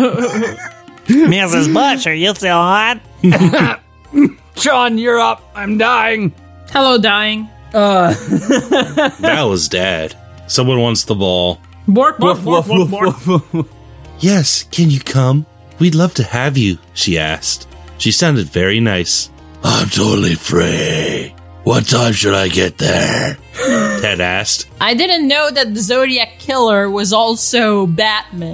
Mrs. Bush, are you still on? John, you're up. I'm dying. Hello, dying. That was Dad. Someone wants the ball. Bork, bork, bork, bork, bork. Yes, can you come? We'd love to have you, she asked. She sounded very nice. I'm totally free. What time should I get there? Ted asked. I didn't know that the Zodiac Killer was also Batman.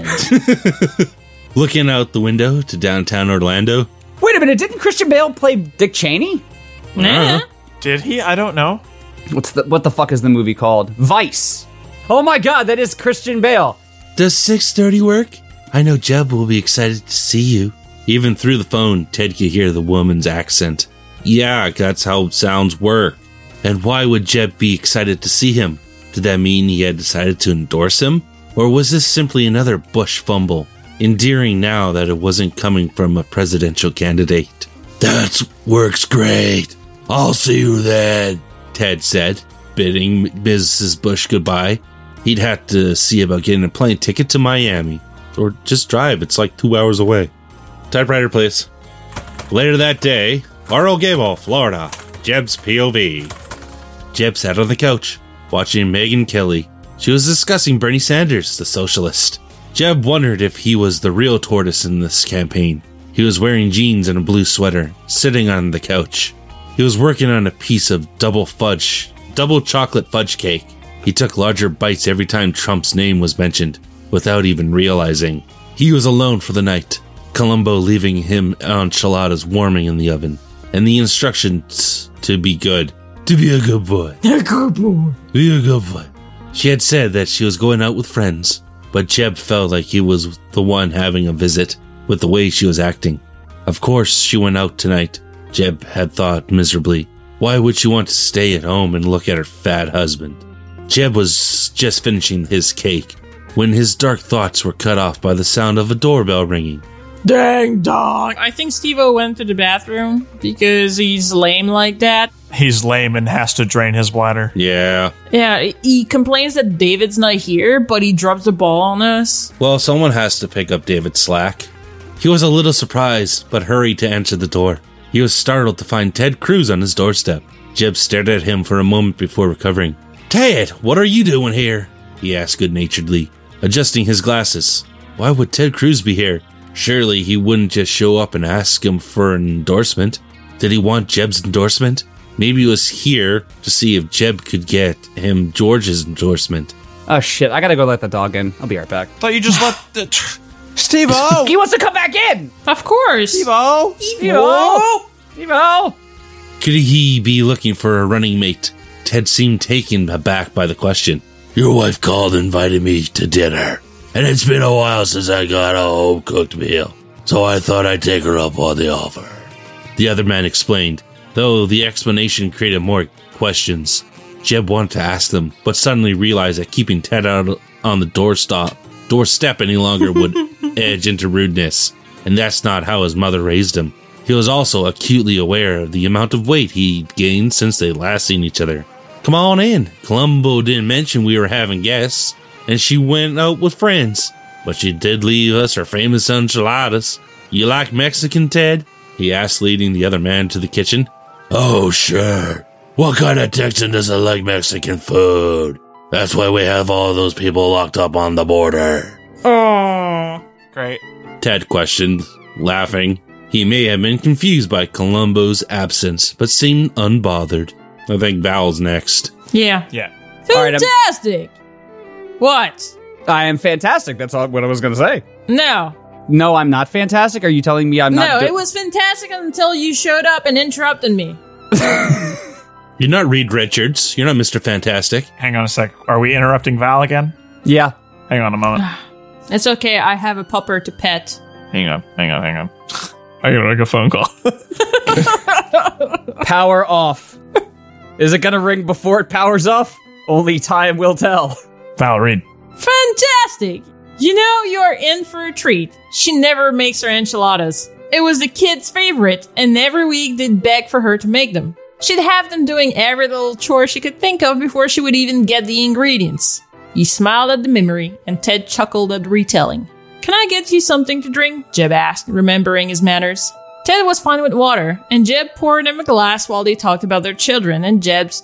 Looking out the window to downtown Orlando. Wait a minute, didn't Christian Bale play Dick Cheney? Nah. Did he? I don't know. What the fuck is the movie called? Vice. Oh my god, that is Christian Bale. Does 6:30 work? I know Jeb will be excited to see you. Even through the phone, Ted could hear the woman's accent. Yeah, that's how sounds work. And why would Jeb be excited to see him? Did that mean he had decided to endorse him? Or was this simply another Bush fumble? Endearing now that it wasn't coming from a presidential candidate. That works great. I'll see you then, Ted said, bidding Mrs. Bush goodbye. He'd have to see about getting a plane ticket to Miami. Or just drive, it's like 2 hours away. Typewriter, please. Later that day, Laurel Gable, Florida. Jeb's POV. Jeb sat on the couch, watching Megyn Kelly. She was discussing Bernie Sanders, the socialist. Jeb wondered if he was the real tortoise in this campaign. He was wearing jeans and a blue sweater, sitting on the couch. He was working on a piece of double chocolate fudge cake. He took larger bites every time Trump's name was mentioned, without even realizing. He was alone for the night, Columbo leaving him enchiladas warming in the oven, and the instructions to be good. To be a good boy. A good boy. Be a good boy. She had said that she was going out with friends, but Jeb felt like he was the one having a visit with the way she was acting. Of course, she went out tonight, Jeb had thought miserably. Why would she want to stay at home and look at her fat husband? Jeb was just finishing his cake when his dark thoughts were cut off by the sound of a doorbell ringing. Dang dong. I think Steve-O went to the bathroom because he's lame like that. He's lame and has to drain his bladder. Yeah. Yeah, he complains that David's not here, but he drops the ball on us. Well, someone has to pick up David's slack. He was a little surprised, but hurried to answer the door. He was startled to find Ted Cruz on his doorstep. Jeb stared at him for a moment before recovering. Ted, what are you doing here? He asked good-naturedly, adjusting his glasses. Why would Ted Cruz be here? Surely he wouldn't just show up and ask him for an endorsement. Did he want Jeb's endorsement? Maybe he was here to see if Jeb could get him George's endorsement. Oh shit, I gotta go let the dog in. I'll be right back. Thought you just let the... Steve-O! He wants to come back in! Of course. Steve-O! Steve-O! Steve-O! Could he be looking for a running mate Ted seemed taken aback by the question. Your wife called and invited me to dinner, and it's been a while since I got a home-cooked meal, so I thought I'd take her up on the offer. The other man explained, though the explanation created more questions. Jeb wanted to ask them, but suddenly realized that keeping Ted out on the doorstep any longer would edge into rudeness, and that's not how his mother raised him. He was also acutely aware of the amount of weight he'd gained since they last seen each other. Come on in. Columbo didn't mention we were having guests, and she went out with friends, but she did leave us her famous enchiladas. You like Mexican, Ted? He asked, leading the other man to the kitchen. Oh, sure. What kind of Texan doesn't like Mexican food? That's why we have all those people locked up on the border. Oh. Great. Ted questioned, laughing. He may have been confused by Columbo's absence, but seemed unbothered. I think Val's next. Yeah. Yeah. All right, Fantastic! What? I am fantastic. That's all what I was going to say. No. No, I'm not fantastic. Are you telling me I'm not? No, it was fantastic until you showed up and interrupted me. You're not Reed Richards. You're not Mr. Fantastic. Hang on a sec. Are we interrupting Val again? Yeah. Hang on a moment. It's okay, I have a pupper to pet. Hang on. I gotta make a phone call. Power off. Is it going to ring before it powers off? Only time will tell. Val, read. Fantastic! You know, you're in for a treat. She never makes her enchiladas. It was the kids' favorite, and every week they'd beg for her to make them. She'd have them doing every little chore she could think of before she would even get the ingredients. He smiled at the memory, and Ted chuckled at the retelling. Can I get you something to drink? Jeb asked, remembering his manners. Ted was fine with water, and Jeb poured him a glass while they talked about their children and Jeb's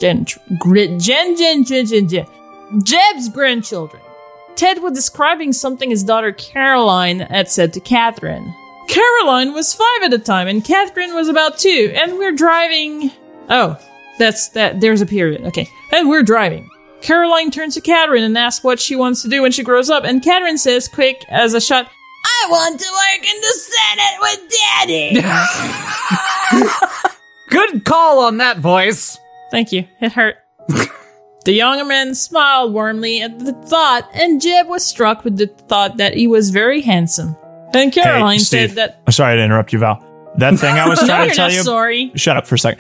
grandchildren. Ted was describing something his daughter Caroline had said to Catherine. Caroline was 5 at the time, and Catherine was about 2, and we're driving... Oh, that's that. There's a period. Okay. And we're driving. Caroline turns to Catherine and asks what she wants to do when she grows up, and Catherine says, quick as a shot, I want to work in the Senate with Daddy! Good call on that voice. Thank you. It hurt. The younger man smiled warmly at the thought, and Jeb was struck with the thought that he was very handsome. And Caroline said Steve, that... I'm sorry to interrupt you, Val. That thing I was No, trying you're to tell not you... sorry. Shut up for a second.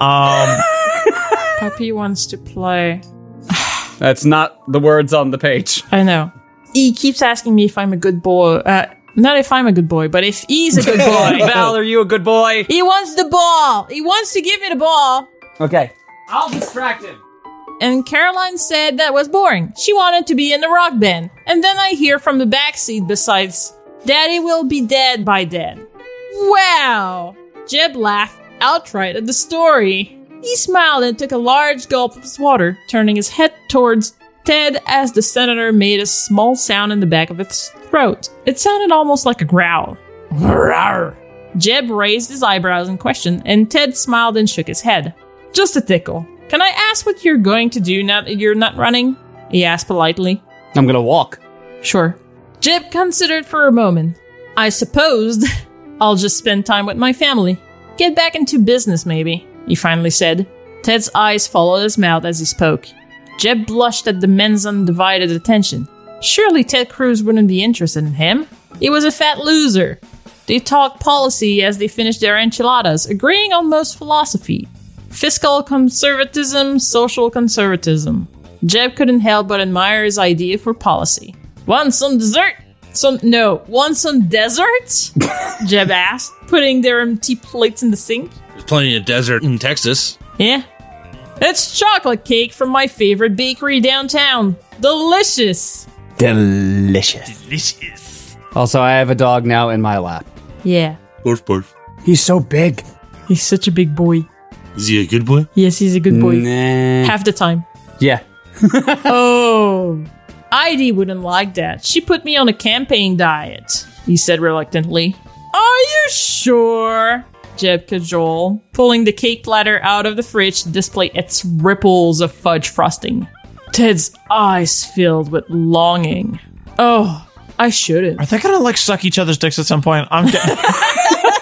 Puppy wants to play. That's not the words on the page. I know. He keeps asking me if I'm a good boy. Not if I'm a good boy, but if he's a good boy. Val, are you a good boy? He wants the ball. He wants to give me the ball. Okay. I'll distract him. And Caroline said that was boring. She wanted to be in the rock band. And then I hear from the backseat besides, Daddy will be dead by then. Wow! Jeb laughed outright at the story. He smiled and took a large gulp of his water, turning his head towards Ted as the senator made a small sound in the back of his throat. It sounded almost like a growl. Rawr. Jeb raised his eyebrows in question, and Ted smiled and shook his head. Just a tickle. Can I ask what you're going to do now that you're not running? He asked politely. I'm gonna walk. Sure. Jeb considered for a moment. I supposed I'll just spend time with my family. Get back into business, maybe, he finally said. Ted's eyes followed his mouth as he spoke. Jeb blushed at the men's undivided attention. Surely Ted Cruz wouldn't be interested in him. He was a fat loser. They talked policy as they finished their enchiladas, agreeing on most philosophy. Fiscal conservatism, social conservatism. Jeb couldn't help but admire his idea for policy. Want some dessert? Want some desert? Jeb asked, putting their empty plates in the sink. There's plenty of desert in Texas. Yeah. It's chocolate cake from my favorite bakery downtown. Delicious. Delicious. Also, I have a dog now in my lap. Yeah. Barf, barf. He's so big. He's such a big boy. Is he a good boy? Yes, he's a good boy. Nah. Half the time. Yeah. Oh. Heidi wouldn't like that. She put me on a campaign diet, he said reluctantly. Are you sure? Jeb cajoled, pulling the cake platter out of the fridge to display its ripples of fudge frosting. Ted's eyes filled with longing. Oh, I shouldn't. Are they gonna like suck each other's dicks at some point? I'm getting...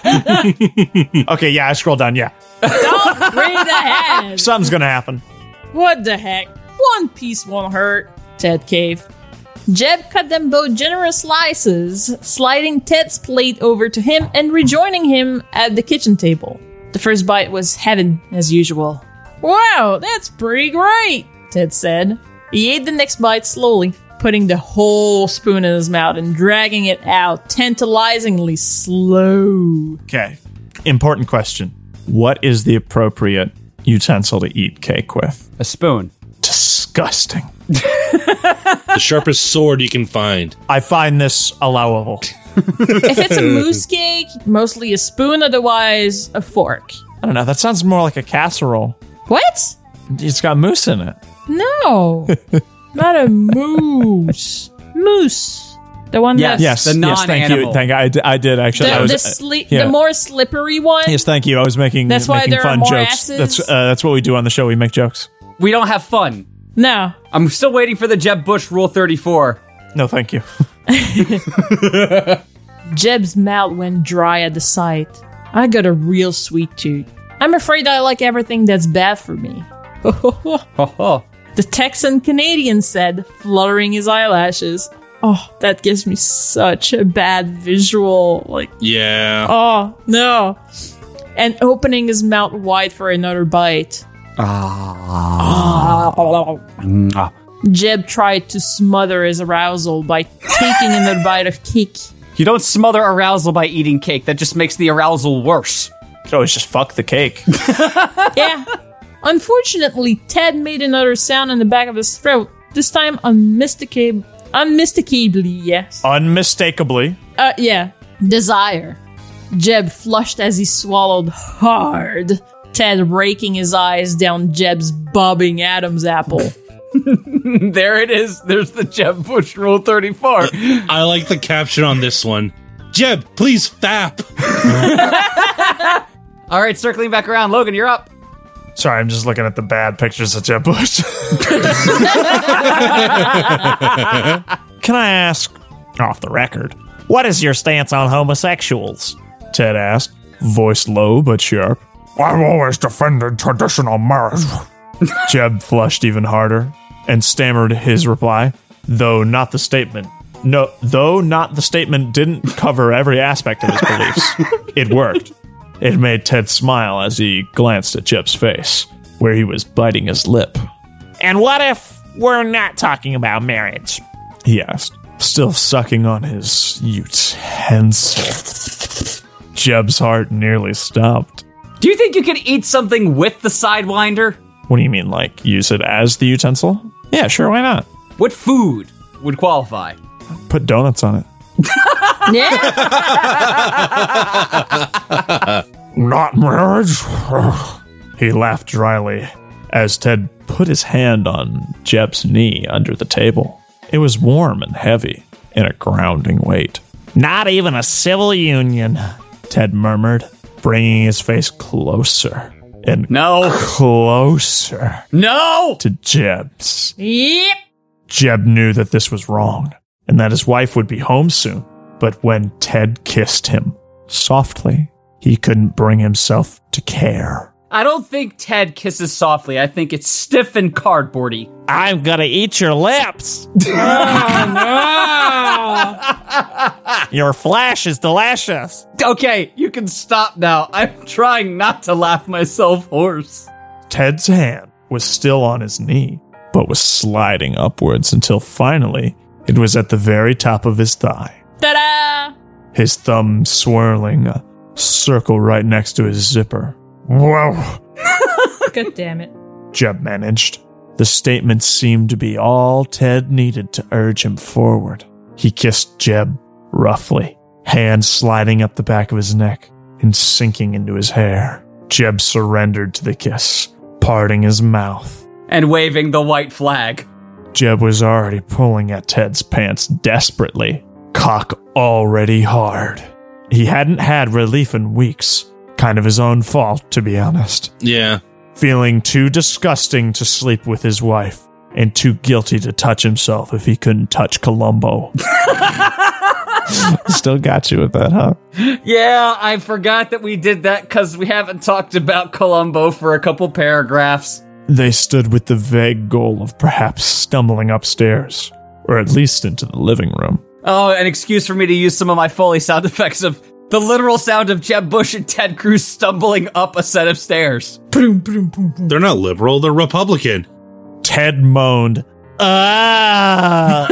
Okay, yeah, I scrolled down, yeah. Don't read ahead. Something's gonna happen. What the heck? One piece won't hurt, Ted caved. Jeb cut them both generous slices, sliding Ted's plate over to him and rejoining him at the kitchen table. The first bite was heaven, as usual. Wow, that's pretty great, Ted said. He ate the next bite slowly, putting the whole spoon in his mouth and dragging it out tantalizingly slow. Okay. Important question. What is the appropriate utensil to eat cake with? A spoon. Disgusting. The sharpest sword you can find. I find this allowable. If it's a mousse cake, mostly a spoon, otherwise a fork. I don't know. That sounds more like a casserole. What? It's got mousse in it. No, not a mousse. Mousse. The one Yes. that's... The Yes, thank you. non-animal. I did actually. The more slippery one? Yes, thank you. I was making That's why there are fun more jokes. S's? That's what we do on the show. We make jokes. We don't have fun. No. I'm still waiting for the Jeb Bush Rule 34. No, thank you. Jeb's mouth went dry at the sight. I got a real sweet tooth. I'm afraid I like everything that's bad for me. The Texan Canadian said, fluttering his eyelashes. Oh, that gives me such a bad visual. Yeah. Oh, no. And opening his mouth wide for another bite. Jeb tried to smother his arousal by taking another bite of cake. You don't smother arousal by eating cake. That just makes the arousal worse. You could always just fuck the cake. Yeah. Unfortunately, Ted made another sound in the back of his throat. This time unmistakably, yes. Unmistakably. Yeah. Desire. Jeb flushed as he swallowed hard. Ted raking his eyes down Jeb's bobbing Adam's apple. There it is. There's the Jeb Bush Rule 34. I like the caption on this one. Jeb, please fap. All right, circling back around. Logan, you're up. Sorry, I'm just looking at the bad pictures of Jeb Bush. Can I ask, off the record, what is your stance on homosexuals? Ted asked, voice low but sharp. I've always defended traditional marriage. Jeb flushed even harder and stammered his reply, though not the statement didn't cover every aspect of his beliefs. It worked. It made Ted smile as he glanced at Jeb's face, where he was biting his lip. And what if we're not talking about marriage? He asked, still sucking on his utensil. Jeb's heart nearly stopped. Do you think you could eat something with the Sidewinder? What do you mean, like use it as the utensil? Yeah, sure, why not? What food would qualify? Put donuts on it. Yeah. Not marriage. He laughed dryly as Ted put his hand on Jeb's knee under the table. It was warm and heavy in a grounding weight. Not even a civil union, Ted murmured, bringing his face closer and closer No! to Jeb's. Yep. Jeb knew that this was wrong and that his wife would be home soon. But when Ted kissed him softly, he couldn't bring himself to care. I don't think Ted kisses softly. I think it's stiff and cardboardy. I'm gonna eat your lips. Your flesh is delicious. Okay, you can stop now. I'm trying not to laugh myself hoarse. Ted's hand was still on his knee, but was sliding upwards until finally it was at the very top of his thigh. Ta-da! His thumb swirling a circle right next to his zipper. Well, God damn it. Jeb managed. The statement seemed to be all Ted needed to urge him forward. He kissed Jeb roughly, hand sliding up the back of his neck and sinking into his hair. Jeb surrendered to the kiss, parting his mouth. And waving the white flag. Jeb was already pulling at Ted's pants desperately, cock already hard. He hadn't had relief in weeks. Kind of his own fault, to be honest. Yeah. Feeling too disgusting to sleep with his wife, and too guilty to touch himself if he couldn't touch Columbo. Still got you with that, huh? Yeah, I forgot that we did that because we haven't talked about Columbo for a couple paragraphs. They stood with the vague goal of perhaps stumbling upstairs, or at least into the living room. Oh, an excuse for me to use some of my Foley sound effects of the literal sound of Jeb Bush and Ted Cruz stumbling up a set of stairs. They're not liberal, they're Republican. Ted moaned, "Ah!"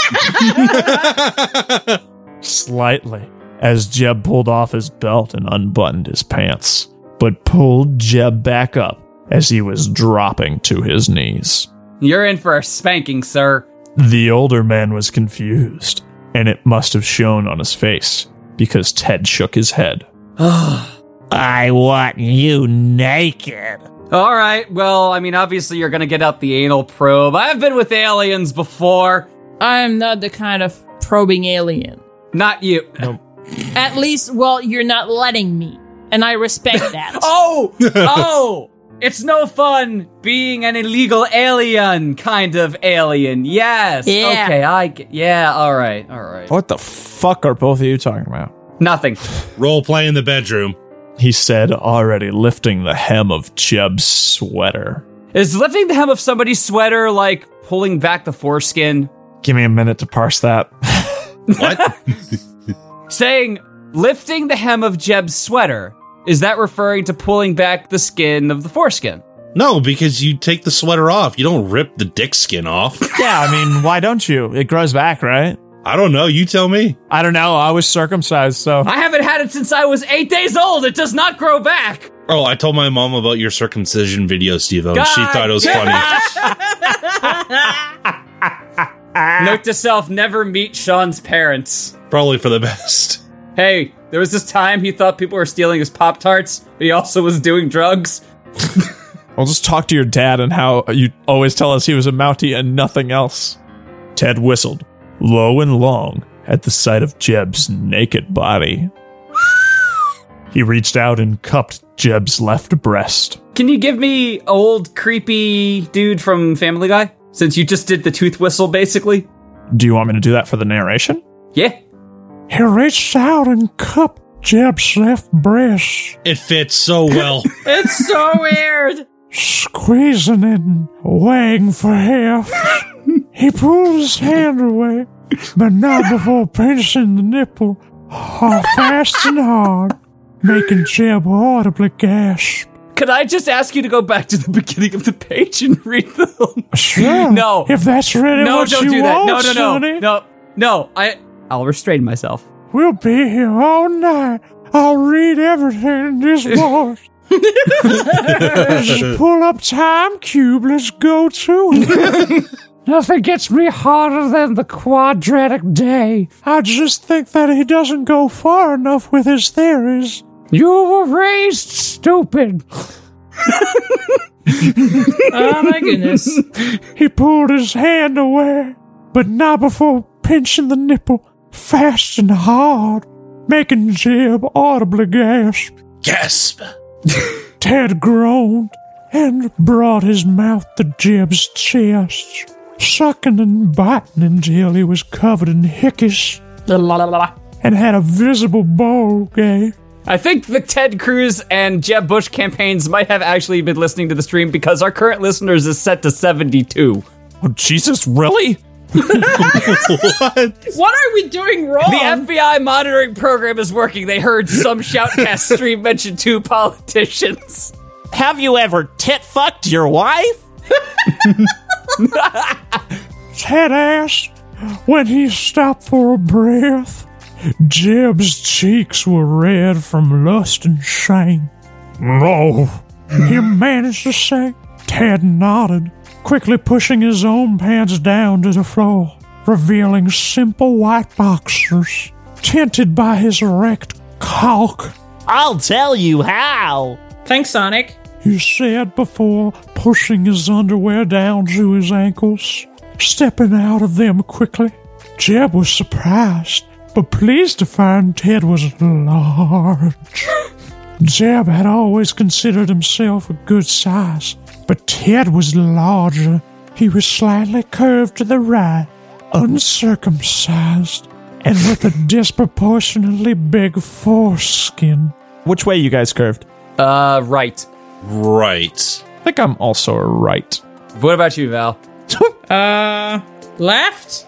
slightly as Jeb pulled off his belt and unbuttoned his pants, but pulled Jeb back up as he was dropping to his knees. You're in for a spanking, sir. The older man was confused, and it must have shown on his face, because Ted shook his head. I want you naked. All right, well, I mean, obviously you're gonna get out the anal probe. I've been with aliens before. I'm not the kind of probing alien. Not you. Nope. At least, well, you're not letting me. And I respect that. Oh! It's no fun being an illegal alien kind of alien. Yes. Yeah. Okay, all right. What the fuck are both of you talking about? Nothing. Role play in the bedroom. He said, already lifting the hem of Jeb's sweater. Is lifting the hem of somebody's sweater like pulling back the foreskin? Give me a minute to parse that. What? Saying lifting the hem of Jeb's sweater, is that referring to pulling back the skin of the foreskin? No, because you take the sweater off. You don't rip the dick skin off. Yeah, I mean, why don't you? It grows back, right? I don't know. You tell me. I don't know. I was circumcised, so... I haven't had it since I was 8 days old. It does not grow back. Oh, I told my mom about your circumcision video, Steve-O. She thought it was funny. Note to self, never meet Sean's parents. Probably for the best. Hey, there was this time he thought people were stealing his Pop-Tarts, but he also was doing drugs. I'll just talk to your dad and how you always tell us he was a Mountie and nothing else. Ted whistled, low and long, at the sight of Jeb's naked body. He reached out and cupped Jeb's left breast. Can you give me old, creepy dude from Family Guy? Since you just did the tooth whistle, basically. Do you want me to do that for the narration? Yeah. He reached out and cupped Jeb's left breast, It fits so well. It's so weird. squeezing it and weighing for half. He pulled his hand away, but not before pinching the nipple fast and hard, making Jeb audibly gasp. Could I just ask you to go back to the beginning of the page and read the... Sure. No. If that's really No, what don't you do that. want, No. Sonny. No, I'll restrain myself. We'll be here all night. I'll read everything in this voice. Just pull up Time Cube. Let's go to it. Nothing gets me harder than the quadratic day. I just think that he doesn't go far enough with his theories. You were raised stupid. Oh my goodness. He pulled his hand away, but not before pinching the nipple fast and hard, making Jeb audibly gasp. Gasp. Ted groaned and brought his mouth to Jeb's chest, sucking and biting until he was covered in hickeys and had a visible ball gag. I think the Ted Cruz and Jeb Bush campaigns might have actually been listening to the stream because our current listeners is set to 72. Oh, Jesus, really? What? What are we doing wrong? The FBI monitoring program is working. They heard some Shoutcast stream mention 2 politicians. Have you ever tit-fucked your wife? Ted asked when he stopped for a breath. Jeb's cheeks were red from lust and shame. No, he managed to say. Ted nodded, quickly pushing his own pants down to the floor, revealing simple white boxers, tinted by his erect cock. I'll tell you how. Thanks, Sonic. He said before pushing his underwear down to his ankles, stepping out of them quickly. Jeb was surprised, but pleased to find Ted was large. Jeb had always considered himself a good size, but Ted was larger. He was slightly curved to the right, uncircumcised, and with a disproportionately big foreskin. Which way you guys curved? Right. Right. think I'm also a right. What about you, Val? Left?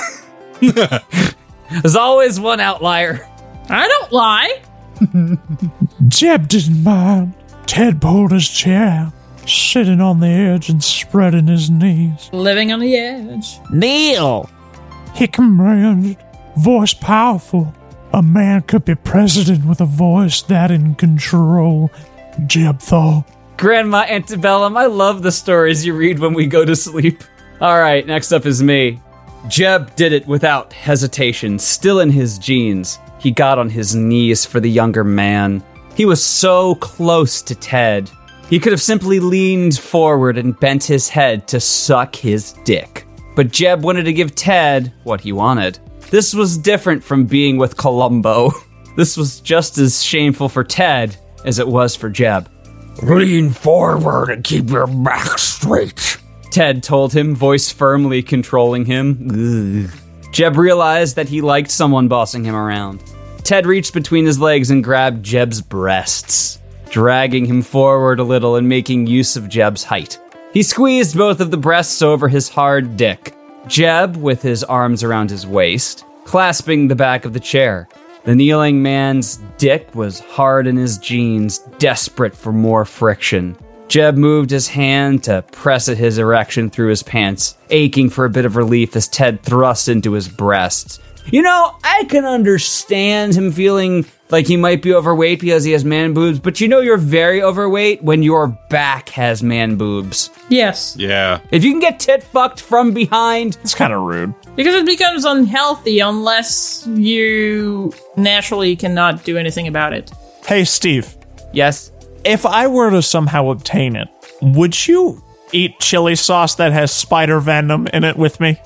There's always one outlier. I don't lie. Jeb didn't mind. Ted pulled his chair, sitting on the edge and spreading his knees. Living on the edge. Neil! He commanded, voice powerful. A man could be president with a voice that in control, Jeb thought. Grandma Antebellum, I love the stories you read when we go to sleep. All right, next up is me. Jeb did it without hesitation, still in his jeans. He got on his knees for the younger man. He was so close to Ted. He could have simply leaned forward and bent his head to suck his dick. But Jeb wanted to give Ted what he wanted. This was different from being with Columbo. This was just as shameful for Ted as it was for Jeb. Lean forward and keep your back straight. Ted told him, voice firmly controlling him. Ugh. Jeb realized that he liked someone bossing him around. Ted reached between his legs and grabbed Jeb's breasts, dragging him forward a little and making use of Jeb's height. He squeezed both of the breasts over his hard dick. Jeb, with his arms around his waist, clasping the back of the chair. The kneeling man's dick was hard in his jeans, desperate for more friction. Jeb moved his hand to press at his erection through his pants, aching for a bit of relief as Ted thrust into his breasts. You know, I can understand him feeling like he might be overweight because he has man boobs, but you know you're very overweight when your back has man boobs. Yes. Yeah. If you can get tit fucked from behind, It's kind of rude. Because it becomes unhealthy unless you naturally cannot do anything about it. Hey, Steve, yes. if I were to somehow obtain it, would you eat chili sauce that has spider venom in it with me?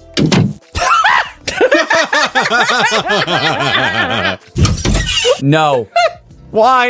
No. Why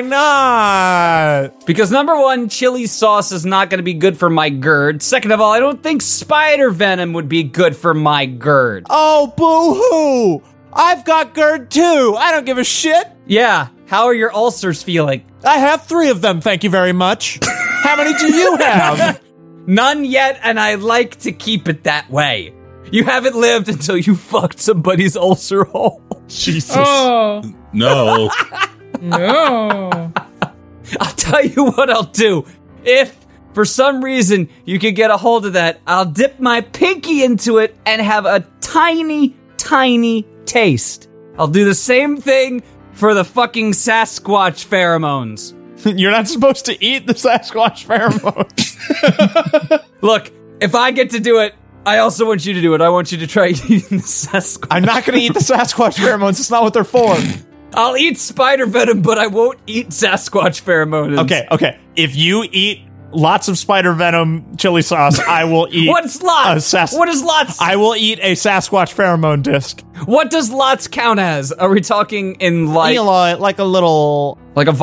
not? Because number one, chili sauce is not going to be good for my GERD. Second of all, I don't think spider venom would be good for my GERD. Oh, boo-hoo! I've got GERD too. I don't give a shit. Yeah, how are your ulcers feeling? I have 3 of them, thank you very much. How many do you have? None yet, and I like to keep it that way. You haven't lived until you fucked somebody's ulcer hole. Jesus. Oh, No. no. I'll tell you what I'll do. If, for some reason, you can get a hold of that, I'll dip my pinky into it and have a tiny, tiny taste. I'll do the same thing for the fucking Sasquatch pheromones. You're not supposed to eat the Sasquatch pheromones. Look, if I get to do it, I also want you to do it. I want you to try eating the Sasquatch. I'm not going to eat the Sasquatch pheromones. It's not what they're for. I'll eat spider venom, but I won't eat Sasquatch pheromones. Okay. If you eat lots of spider venom chili sauce, I will eat. What's lots? What is lots? I will eat a Sasquatch pheromone disc. What does lots count as? Are we talking in like Like a little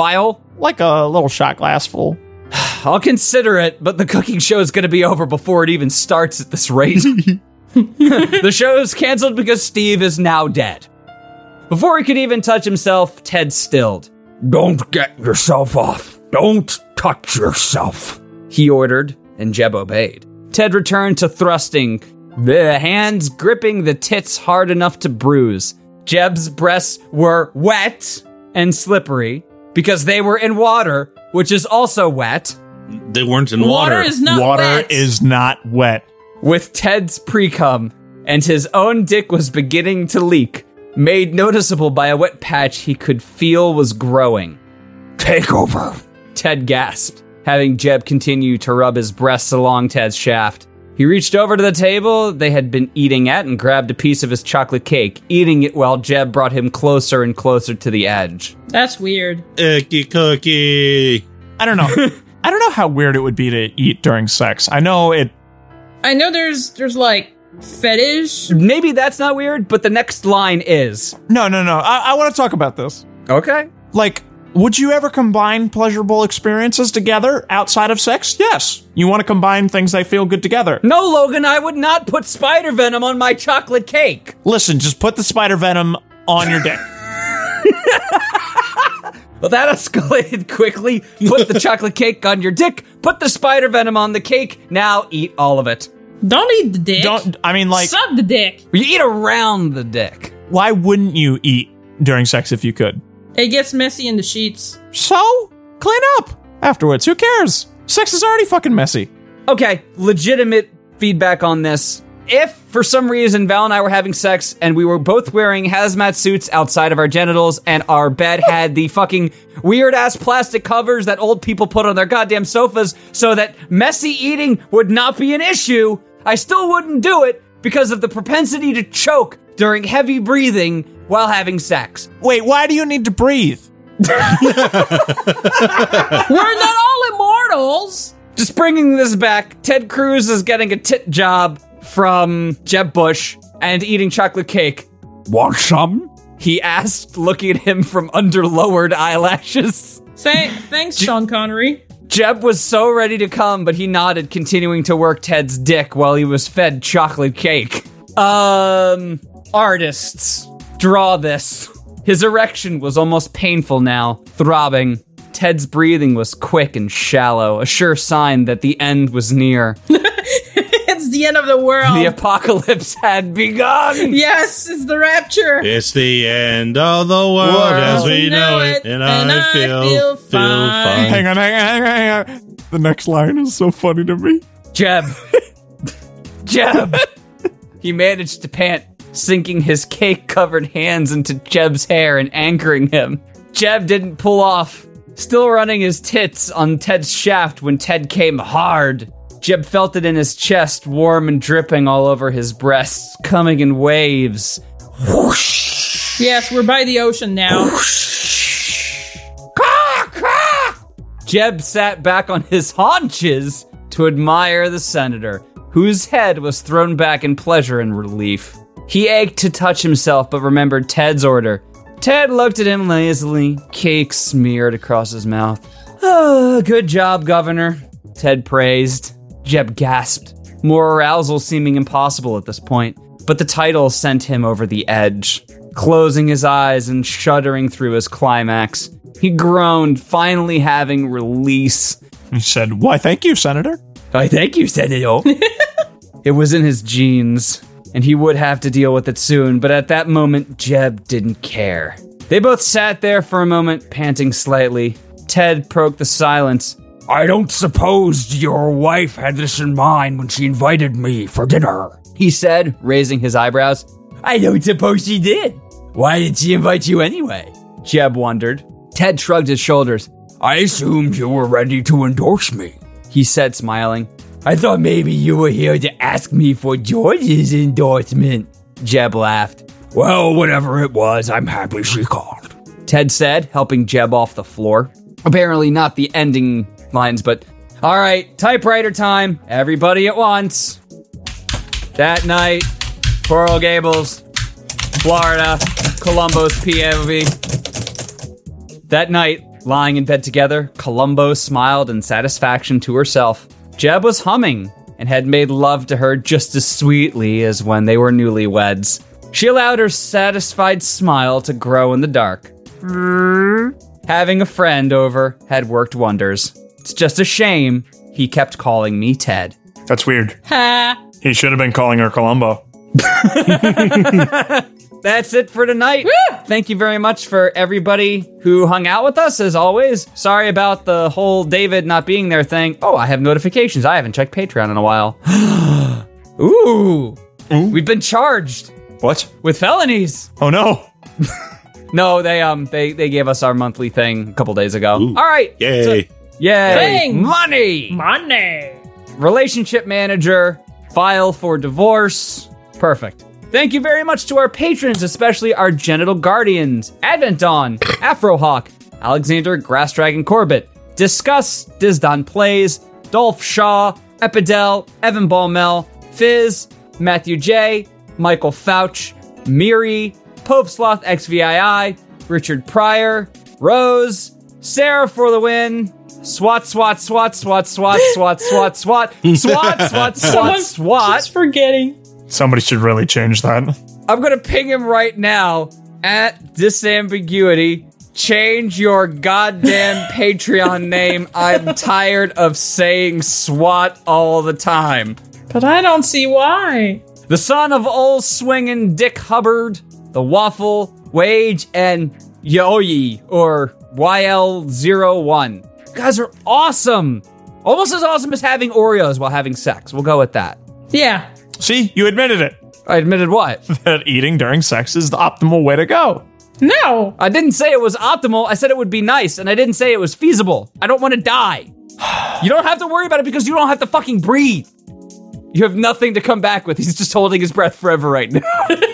shot glass full. I'll consider it, but the cooking show is going to be over before it even starts at this rate. The show is canceled because Steve is now dead. Before he could even touch himself, Ted stilled. Don't get yourself off. Don't touch yourself. He ordered, and Jeb obeyed. Ted returned to thrusting, the hands gripping the tits hard enough to bruise. Jeb's breasts were wet and slippery because they were in water, which is also wet. They weren't in water. Water is not Water wet. is not wet. With Ted's pre-cum, and his own dick was beginning to leak, made noticeable by a wet patch he could feel was growing. Take over. Ted gasped, having Jeb continue to rub his breasts along Ted's shaft. He reached over to the table they had been eating at and grabbed a piece of his chocolate cake, eating it while Jeb brought him closer and closer to the edge. That's weird. Icky cookie. I don't know. I don't know how weird it would be to eat during sex. I know there's like fetish. Maybe that's not weird, but the next line is. No. I want to talk about this. Okay. Like, would you ever combine pleasurable experiences together outside of sex? Yes. You want to combine things that feel good together. No, Logan, I would not put spider venom on my chocolate cake. Listen, just put the spider venom on your dick. Well, that escalated quickly. Put the chocolate cake on your dick. Put the spider venom on the cake. Now eat all of it. Don't eat the dick. Suck the dick. You eat around the dick. Why wouldn't you eat during sex if you could? It gets messy in the sheets. So, clean up afterwards. Who cares? Sex is already fucking messy. Okay, legitimate feedback on this. If, for some reason, Val and I were having sex and we were both wearing hazmat suits outside of our genitals and our bed had the fucking weird-ass plastic covers that old people put on their goddamn sofas so that messy eating would not be an issue, I still wouldn't do it because of the propensity to choke during heavy breathing while having sex. Wait, why do you need to breathe? We're not all immortals. Just bringing this back, Ted Cruz is getting a tit job from Jeb Bush and eating chocolate cake. Want some? He asked, looking at him from under lowered eyelashes. Thanks, Sean Connery. Jeb was so ready to come, but he nodded, continuing to work Ted's dick while he was fed chocolate cake. Artists, draw this. His erection was almost painful now, throbbing. Ted's breathing was quick and shallow, a sure sign that the end was near. It's the end of the world. The apocalypse had begun. Yes, it's the rapture. It's the end of the world as we know it, and I feel fine. Hang on. The next line is so funny to me. Jeb. He managed to pant, sinking his cake-covered hands into Jeb's hair and anchoring him. Jeb didn't pull off, still running his tits on Ted's shaft when Ted came hard. Jeb felt it in his chest, warm and dripping all over his breasts, coming in waves. Whoosh! Yes, we're by the ocean now. Whoosh! Caw, caw! Jeb sat back on his haunches to admire the senator, whose head was thrown back in pleasure and relief. He ached to touch himself, but remembered Ted's order. Ted looked at him lazily, cake smeared across his mouth. Oh, good job, Governor, Ted praised. Jeb gasped, more arousal seeming impossible at this point, but the title sent him over the edge. Closing his eyes and shuddering through his climax, he groaned, finally having release. He said, "Why, thank you, Senator." "Why, thank you, Senator." It was in his genes, and he would have to deal with it soon, but at that moment, Jeb didn't care. They both sat there for a moment, panting slightly. Ted broke the silence. "I don't suppose your wife had this in mind when she invited me for dinner," he said, raising his eyebrows. "I don't suppose she did. Why did she invite you anyway?" Jeb wondered. Ted shrugged his shoulders. "I assumed you were ready to endorse me," he said, smiling. "I thought maybe you were here to ask me for George's endorsement," Jeb laughed. "Well, whatever it was, I'm happy she called," Ted said, helping Jeb off the floor. Apparently not the ending lines, but all right, typewriter time. Everybody at once. That night, Coral Gables, Florida, Columbo's POV. That night, lying in bed together, Columbo smiled in satisfaction to herself. Jeb was humming and had made love to her just as sweetly as when they were newlyweds. She allowed her satisfied smile to grow in the dark. Having a friend over had worked wonders. It's just a shame he kept calling me Ted. That's weird. Ha! He should have been calling her Columbo. That's it for tonight. Woo! Thank you very much for everybody who hung out with us, as always. Sorry about the whole David not being there thing. Oh, I have notifications. I haven't checked Patreon in a while. Ooh. We've been charged. What? With felonies. Oh, no. No, they gave us our monthly thing a couple days ago. Ooh. All right. Yay. Yay. Thanks. Money. Relationship manager. File for divorce. Perfect. Thank you very much to our patrons, especially our genital guardians, Advent Dawn, Afrohawk, Alexander Grass Dragon Corbett, Discuss, Dizdon Plays, Dolph Shaw, Epidel, Evan Ballmel, Fizz, Matthew J, Michael Fouch, Miri, Pope Sloth XVII, Richard Pryor, Rose, Sarah for the win, swat, swat, swat, swat, swat, swat, swat, swat, swat, swat, swat, swat. Just forgetting. Somebody should really change that. I'm gonna ping him right now at Disambiguity. change your goddamn Patreon name. I'm tired of saying SWAT all the time. But I don't see why. The son of old swinging Dick Hubbard, the Waffle, Wage, and Yoyi, or YL01. You guys are awesome. Almost as awesome as having Oreos while having sex. We'll go with that. Yeah. See, you admitted it. I admitted what? That eating during sex is the optimal way to go. No. I didn't say it was optimal. I said it would be nice, and I didn't say it was feasible. I don't want to die. You don't have to worry about it because you don't have to fucking breathe. You have nothing to come back with. He's just holding his breath forever right now.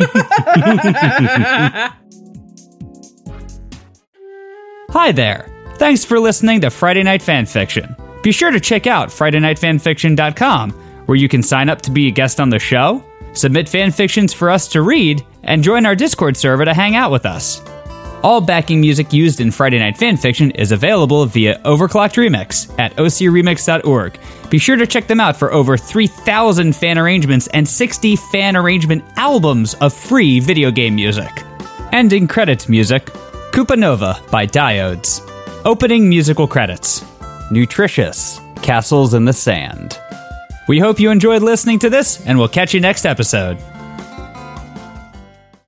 Hi there. Thanks for listening to Friday Night Fanfiction. Be sure to check out FridayNightFanfiction.com, where you can sign up to be a guest on the show, submit fanfictions for us to read, and join our Discord server to hang out with us. All backing music used in Friday Night Fanfiction is available via Overclocked Remix at ocremix.org. Be sure to check them out for over 3,000 fan arrangements and 60 fan arrangement albums of free video game music. Ending credits music, Koopa Nova by Diodes. Opening musical credits, Nutritious, Castles in the Sand. We hope you enjoyed listening to this, and we'll catch you next episode.